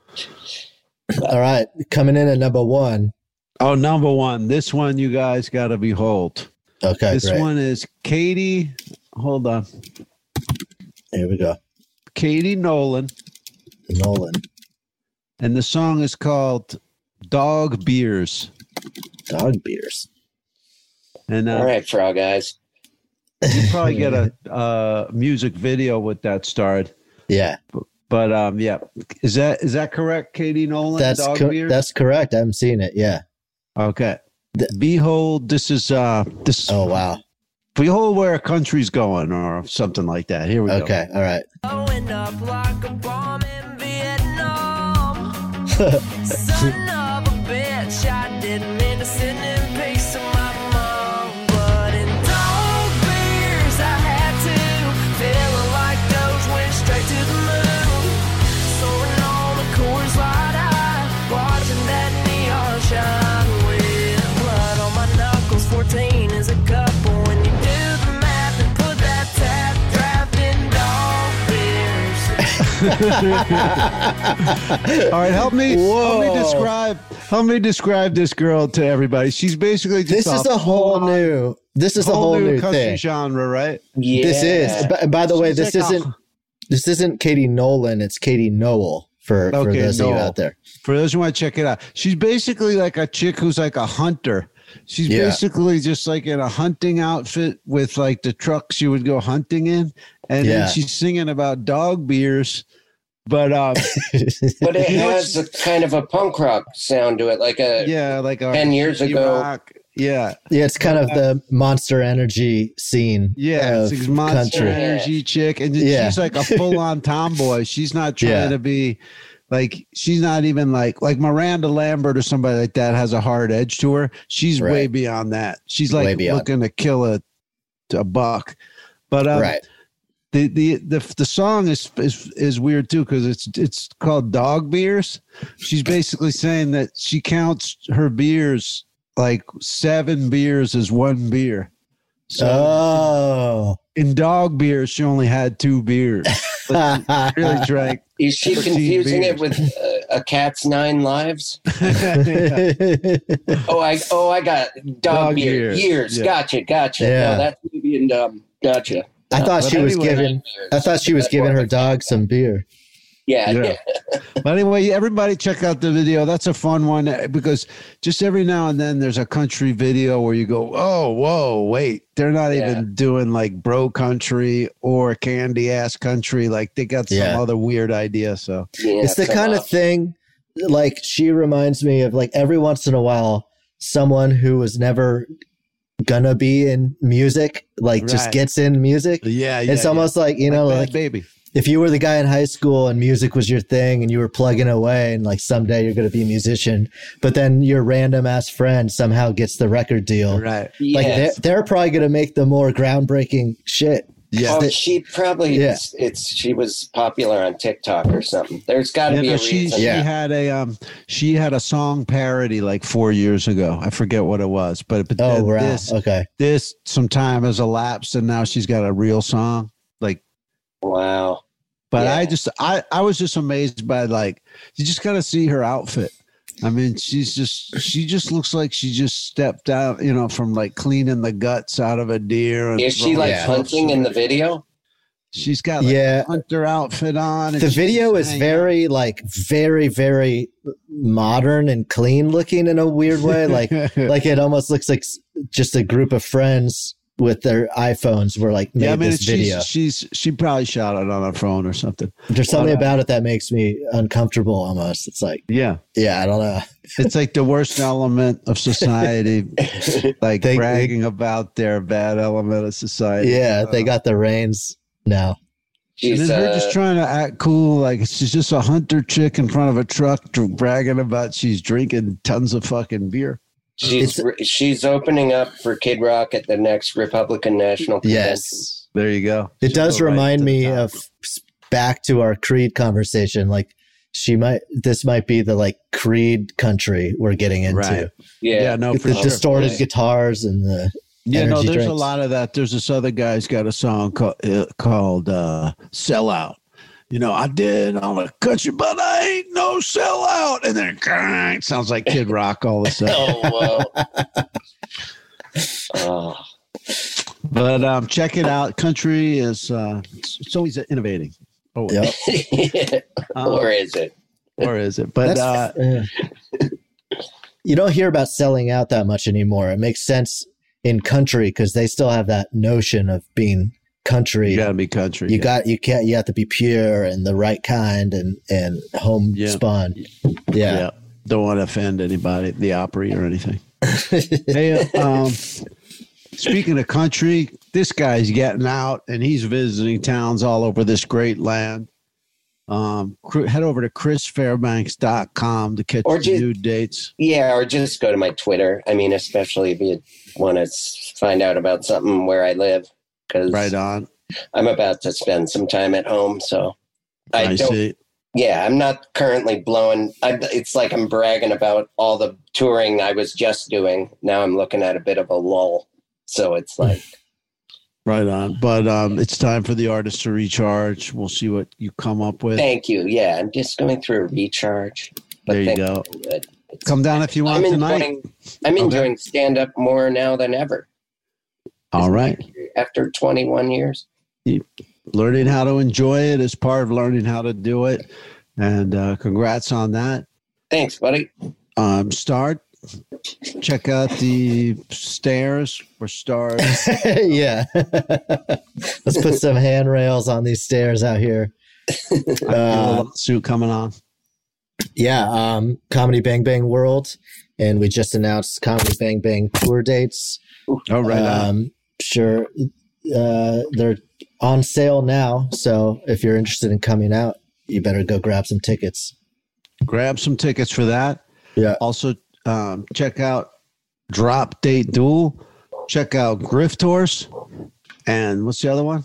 All right, coming in at number one. Oh, number one. This one you guys got to behold. Okay, This great. one is Katie. Hold on. Here we go. Katie Nolan. Nolan. And the song is called Dog Beers. Dog beers. And uh, All right, Frog Eyes. you probably get a uh, music video with that starred. Yeah, But um, yeah, is that is that correct, Katie Nolan? that's Dog co- Beers? that's correct. I'm seeing it. Yeah. Okay. Behold, this is uh this. Oh wow. Behold where a country's going, or something like that. Here we go. Okay. All right. Blowing up like a bomb in Vietnam. Son of a bitch, I didn't mean to send in peace to my mom. But in dog beers, I had to. Feeling like those went straight to the moon. Soaring on the Coors Light high, watching that neon shine with blood on my knuckles. fourteen is a couple when you do the math and put that tap draft in dog beers. All right, help me. Whoa. Help me describe. Help me describe this girl to everybody. She's basically just This is a whole new. This is a whole new country thing. genre, right? Yeah. This is. By, by the way, She's this like a- isn't. This isn't Katie Nolan. It's Katie Noel for, for Okay, those of you Noel. out there. For those who want to check it out, she's basically like a chick who's like a hunter. She's Yeah. basically just like in a hunting outfit with like the truck she would go hunting in, and Yeah. then she's singing about dog beers. But um, But it You know, has a kind of a punk rock sound to it, like a yeah, like a ten years indie ago. rock. Yeah, Yeah, it's kind of the Monster Energy scene. yeah, of it's a monster country. energy chick, and Yeah. she's like a full-on tomboy. She's not trying Yeah. to be like she's not even like like Miranda Lambert or somebody like that has a hard edge to her. She's way Right. beyond that. She's Way like beyond. looking to kill a a buck. But um, Right. the, the the the song is is is weird too because it's it's called Dog Beers. She's basically saying that she counts her beers like seven beers as one beer. So Oh. in dog beers, she only had two beers. But she really drank. Is she thirteen confusing beers. it with uh, a cat's nine lives? Yeah. Oh, I oh I got dog, Dog beer years, years. yeah. Gotcha, gotcha. Yeah. No, that's maybe in um, gotcha. I thought But she was anyway- giving. I thought she was giving her dog some beer. Yeah, Yeah. yeah. But anyway, everybody check out the video. That's a fun one eh, because just every now and then there's a country video where you go, oh, whoa, wait. They're not Yeah. even doing like bro country or candy ass country. Like they got some Yeah. other weird idea. So Yeah, It's the so, kind uh, of thing. Like she reminds me of like every once in a while, someone who was never gonna be in music, like Right. just gets in music. Yeah, yeah, It's almost yeah. like, you know, Bad like Baby. if you were the guy in high school and music was your thing and you were plugging away and like someday you're going to be a musician, but then your random ass friend somehow gets the record deal. Right. Like Yes. they're, they're probably going to make the more groundbreaking shit. Yeah, That- she probably Yeah. it's, it's she was popular on TikTok or something. There's got to Yeah, be no, a she, reason. she had a um she had a song parody like four years ago. I forget what it was, but but Oh, then wow. this Okay. this some time has elapsed and now she's got a real song. Like Wow. But Yeah. I just I I was just amazed by like you just got to see her outfit. I mean, she's just she just looks like she just stepped out, you know, from like cleaning the guts out of a deer. And Is she like hunting in the video? She's got like Yeah. a hunter outfit on. and The she's video is hanging very like very, very modern and clean looking in a weird way. Like, like it almost looks like s- just a group of friends with their iPhones were like made Yeah, I mean, this video. she's, she's she probably shot it on her phone or something. There's something But, uh, about it that makes me uncomfortable almost. It's like, yeah, yeah, I don't know. it's like the worst element of society, like They- bragging about their bad element of society. Yeah, they got the reins now. And She's then her uh, just trying to act cool, like she's just a hunter chick in front of a truck, dr- bragging about she's drinking tons of fucking beer. she's she's opening up for Kid Rock at the next Republican National Convention. Yes. There you go. It She'll does go right remind to the me top. of back to our Creed conversation. Like she might, this might be the like Creed country we're getting into. Right. Yeah. Yeah, no, With for the sure. distorted guitars and the Yeah, no, energy there's drinks. a lot of that. There's this other guy's got a song called, uh, called uh, Sellout. You know, I did on a country, but I ain't no sellout. And then it sounds like Kid Rock all of a sudden. Oh, whoa. oh. But um, check it out. Country is uh, it's, it's always innovating. Oh, Yep. Or is it? or is it? But uh, That's- yeah. You don't hear about selling out that much anymore. It makes sense in country because they still have that notion of being country. you got to be country. You yeah. got you can't you have to be pure and the right kind and and homespun. Yeah. yeah. Don't want to offend anybody, the Opry or anything. Hey, uh, um, speaking of country, this guy's getting out and he's visiting towns all over this great land. Um, cr- head over to chris fairbanks dot com to catch Or the ju- new dates. Yeah, or just go to my Twitter. I mean, especially if you want to find out about something where I live, because Right on. I'm about to spend some time at home. So I, I don't. see. Yeah, I'm not currently blowing. I, it's like I'm bragging about all the touring I was just doing. Now I'm looking at a bit of a lull. So it's like, Right on. But um, it's time for the artist to recharge. We'll see what you come up with. thank you. Yeah, I'm just going through a recharge. But There you thank go. Good. Come down if you want I'm tonight. enjoying, I'm enjoying stand up more now than ever All right. after twenty-one years. Learning how to enjoy it is part of learning how to do it. And uh, congrats on that. Thanks, buddy. Um, start. Check out the stairs for stars. Yeah. Let's put some handrails on these stairs out here. Uh, lawsuit coming on. Yeah, um, Comedy Bang Bang World, and we just announced Comedy Bang Bang tour dates. Oh, right on. Um, sure, uh, they're on sale now, so if you're interested in coming out, you better go grab some tickets. Grab some tickets for that. Yeah. Also, um, check out Drop Date Duel. Check out Griftors. And what's the other one?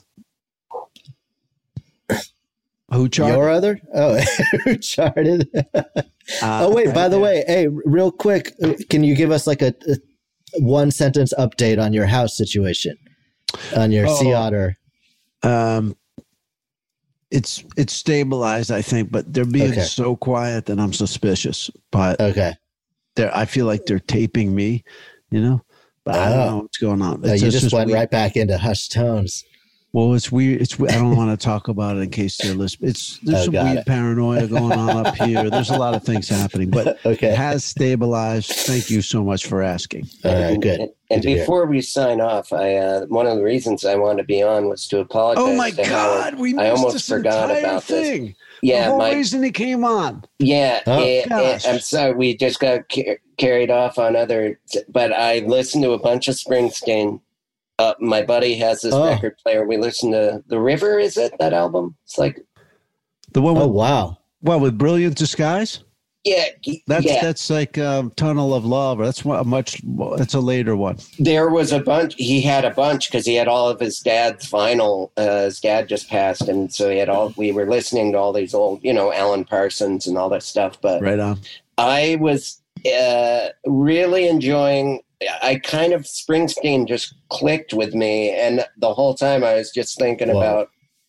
Who charted? Your other? Oh, who charted? Uh, oh, wait, by the way, hey, real quick, can you give us like a, a one sentence update on your house situation, on your Oh. Sea Otter? Um, it's it's stabilized, I think, but they're being Okay. so quiet that I'm suspicious. But Okay. they're, I feel like they're taping me, you know. But I don't Oh. know what's going on. Oh, It's you just went weird. right back into hushed tones. Well, it's weird. It's I don't want to talk about it in case they're listening. It's there's Oh, some got weird it. paranoia going on up here. There's a lot of things happening, but Okay. it has stabilized. Thank you so much for asking. All right, good. And, and Good to hear. before we sign off, I uh, one of the reasons I wanted to be on was to apologize. Oh my to God, Howard. we I missed almost this forgot entire about thing. this. Yeah, the whole my reason he came on. yeah. Oh, eh, eh, gosh. I'm sorry, we just got ca- carried off on other. But I listened to a bunch of Springsteen. Uh, my buddy has this Oh. record player. We listened to The River. Is it that album? It's like The one with Oh, wow. well with Brilliant Disguise. yeah, y- That's yeah. that's like um, Tunnel of Love. Or that's a much. That's a later one. There was a bunch. He had a bunch because he had all of his dad's vinyl. Uh, his dad just passed, and so he had all. We were listening to all these old, you know, Alan Parsons and all that stuff. But Right on. I was uh, really enjoying. I kind of Springsteen just clicked with me, and the whole time I was just thinking Wow. about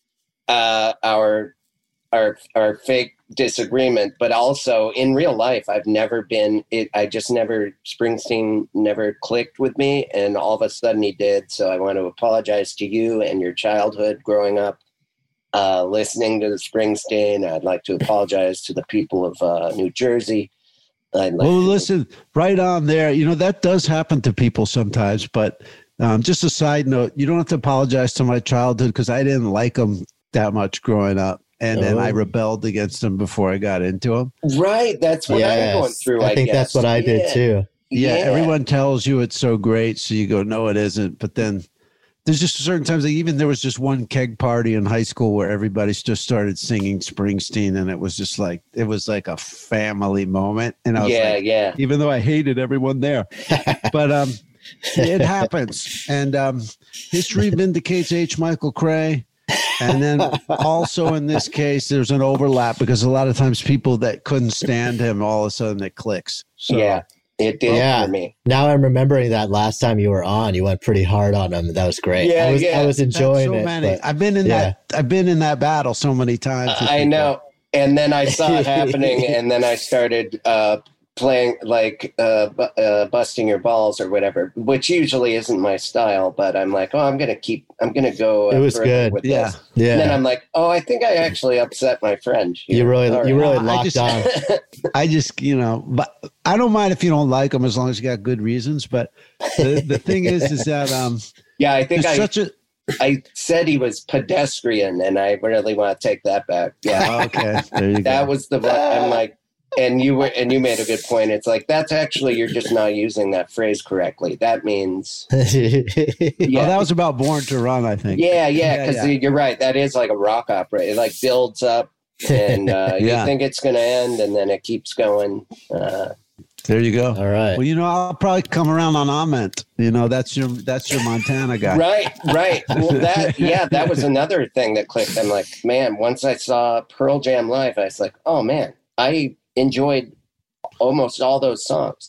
uh, our our our fake disagreement, but also in real life, I've never been. It, I just never Springsteen never clicked with me, and all of a sudden he did. So I want to apologize to you and your childhood growing up. Uh, listening to the Springsteen, I'd like to apologize to the people of uh, New Jersey. I'd like Well, to- listen, right on there. You know, that does happen to people sometimes. But um, just a side note, you don't have to apologize to my childhood because I didn't like them that much growing up. And then I Oh. rebelled against them before I got into them. Right, that's what I'm going Yes. through. I I, think guess. that's what I did Yeah. too. Yeah, everyone tells you it's so great. So you go, no, it isn't. But then there's just certain times, like even there was just one keg party in high school where everybody just started singing Springsteen. And it was just like, it was like a family moment. And I was Yeah, like, yeah. even though I hated everyone there. But um, it happens. And um, history vindicates H. Michael Cray. And then also in this case, there's an overlap because a lot of times people that couldn't stand him, all of a sudden it clicks. So, Yeah, it did Yeah. for me. Now I'm remembering that last time you were on, you went pretty hard on him. That was great. Yeah, I was, yeah. I was That's enjoying so it. many. but- I've been in yeah. that. I've been in that battle so many times. with I people. know. And then I saw it happening, and then I started uh, playing like uh, bu- uh, busting your balls or whatever, which usually isn't my style. But I'm like, oh, I'm gonna keep. I'm gonna go. Uh, It was further good. With Yeah. this. Yeah. And then I'm like, oh, I think I actually upset my friend. You here. really, All you right. really No, I locked just- on. I just, you know, but I don't mind if you don't like them as long as you got good reasons. But the, the thing is, is that um, Yeah, I think there's I. such a I said he was pedestrian, and I really want to take that back. Yeah, okay. There you that go. was the. I'm like, and you were, and you made a good point. It's like that's actually you're just not using that phrase correctly. That means, Oh, yeah, that was about Born to Run, I think. yeah, yeah. Yeah, Because yeah. you're right. That is like a rock opera. It like builds up, and uh, Yeah. you think it's going to end, and then it keeps going. Uh, There you go. All right. Well, you know, I'll probably come around on Ament. You know, that's your that's your Montana guy. Right, right. Well, that yeah, that was another thing that clicked. I'm like, man, once I saw Pearl Jam live, I was like, oh man, I enjoyed almost all those songs.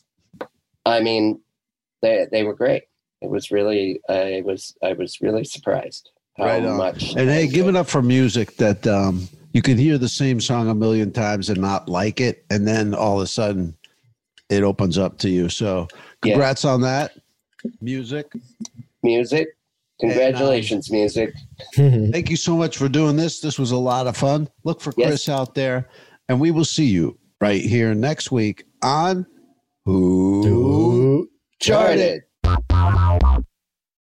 I mean, they they were great. It was really, I was I was really surprised how Right on. much. And I hey, give enjoyed it up for music that um, you can hear the same song a million times and not like it, and then all of a sudden it opens up to you. So Yeah. congrats on that. Music. music. Congratulations, music. Thank you so much for doing this. This was a lot of fun. Look for Yes. Chris out there, and we will see you right here next week on Who Ooh. Charted.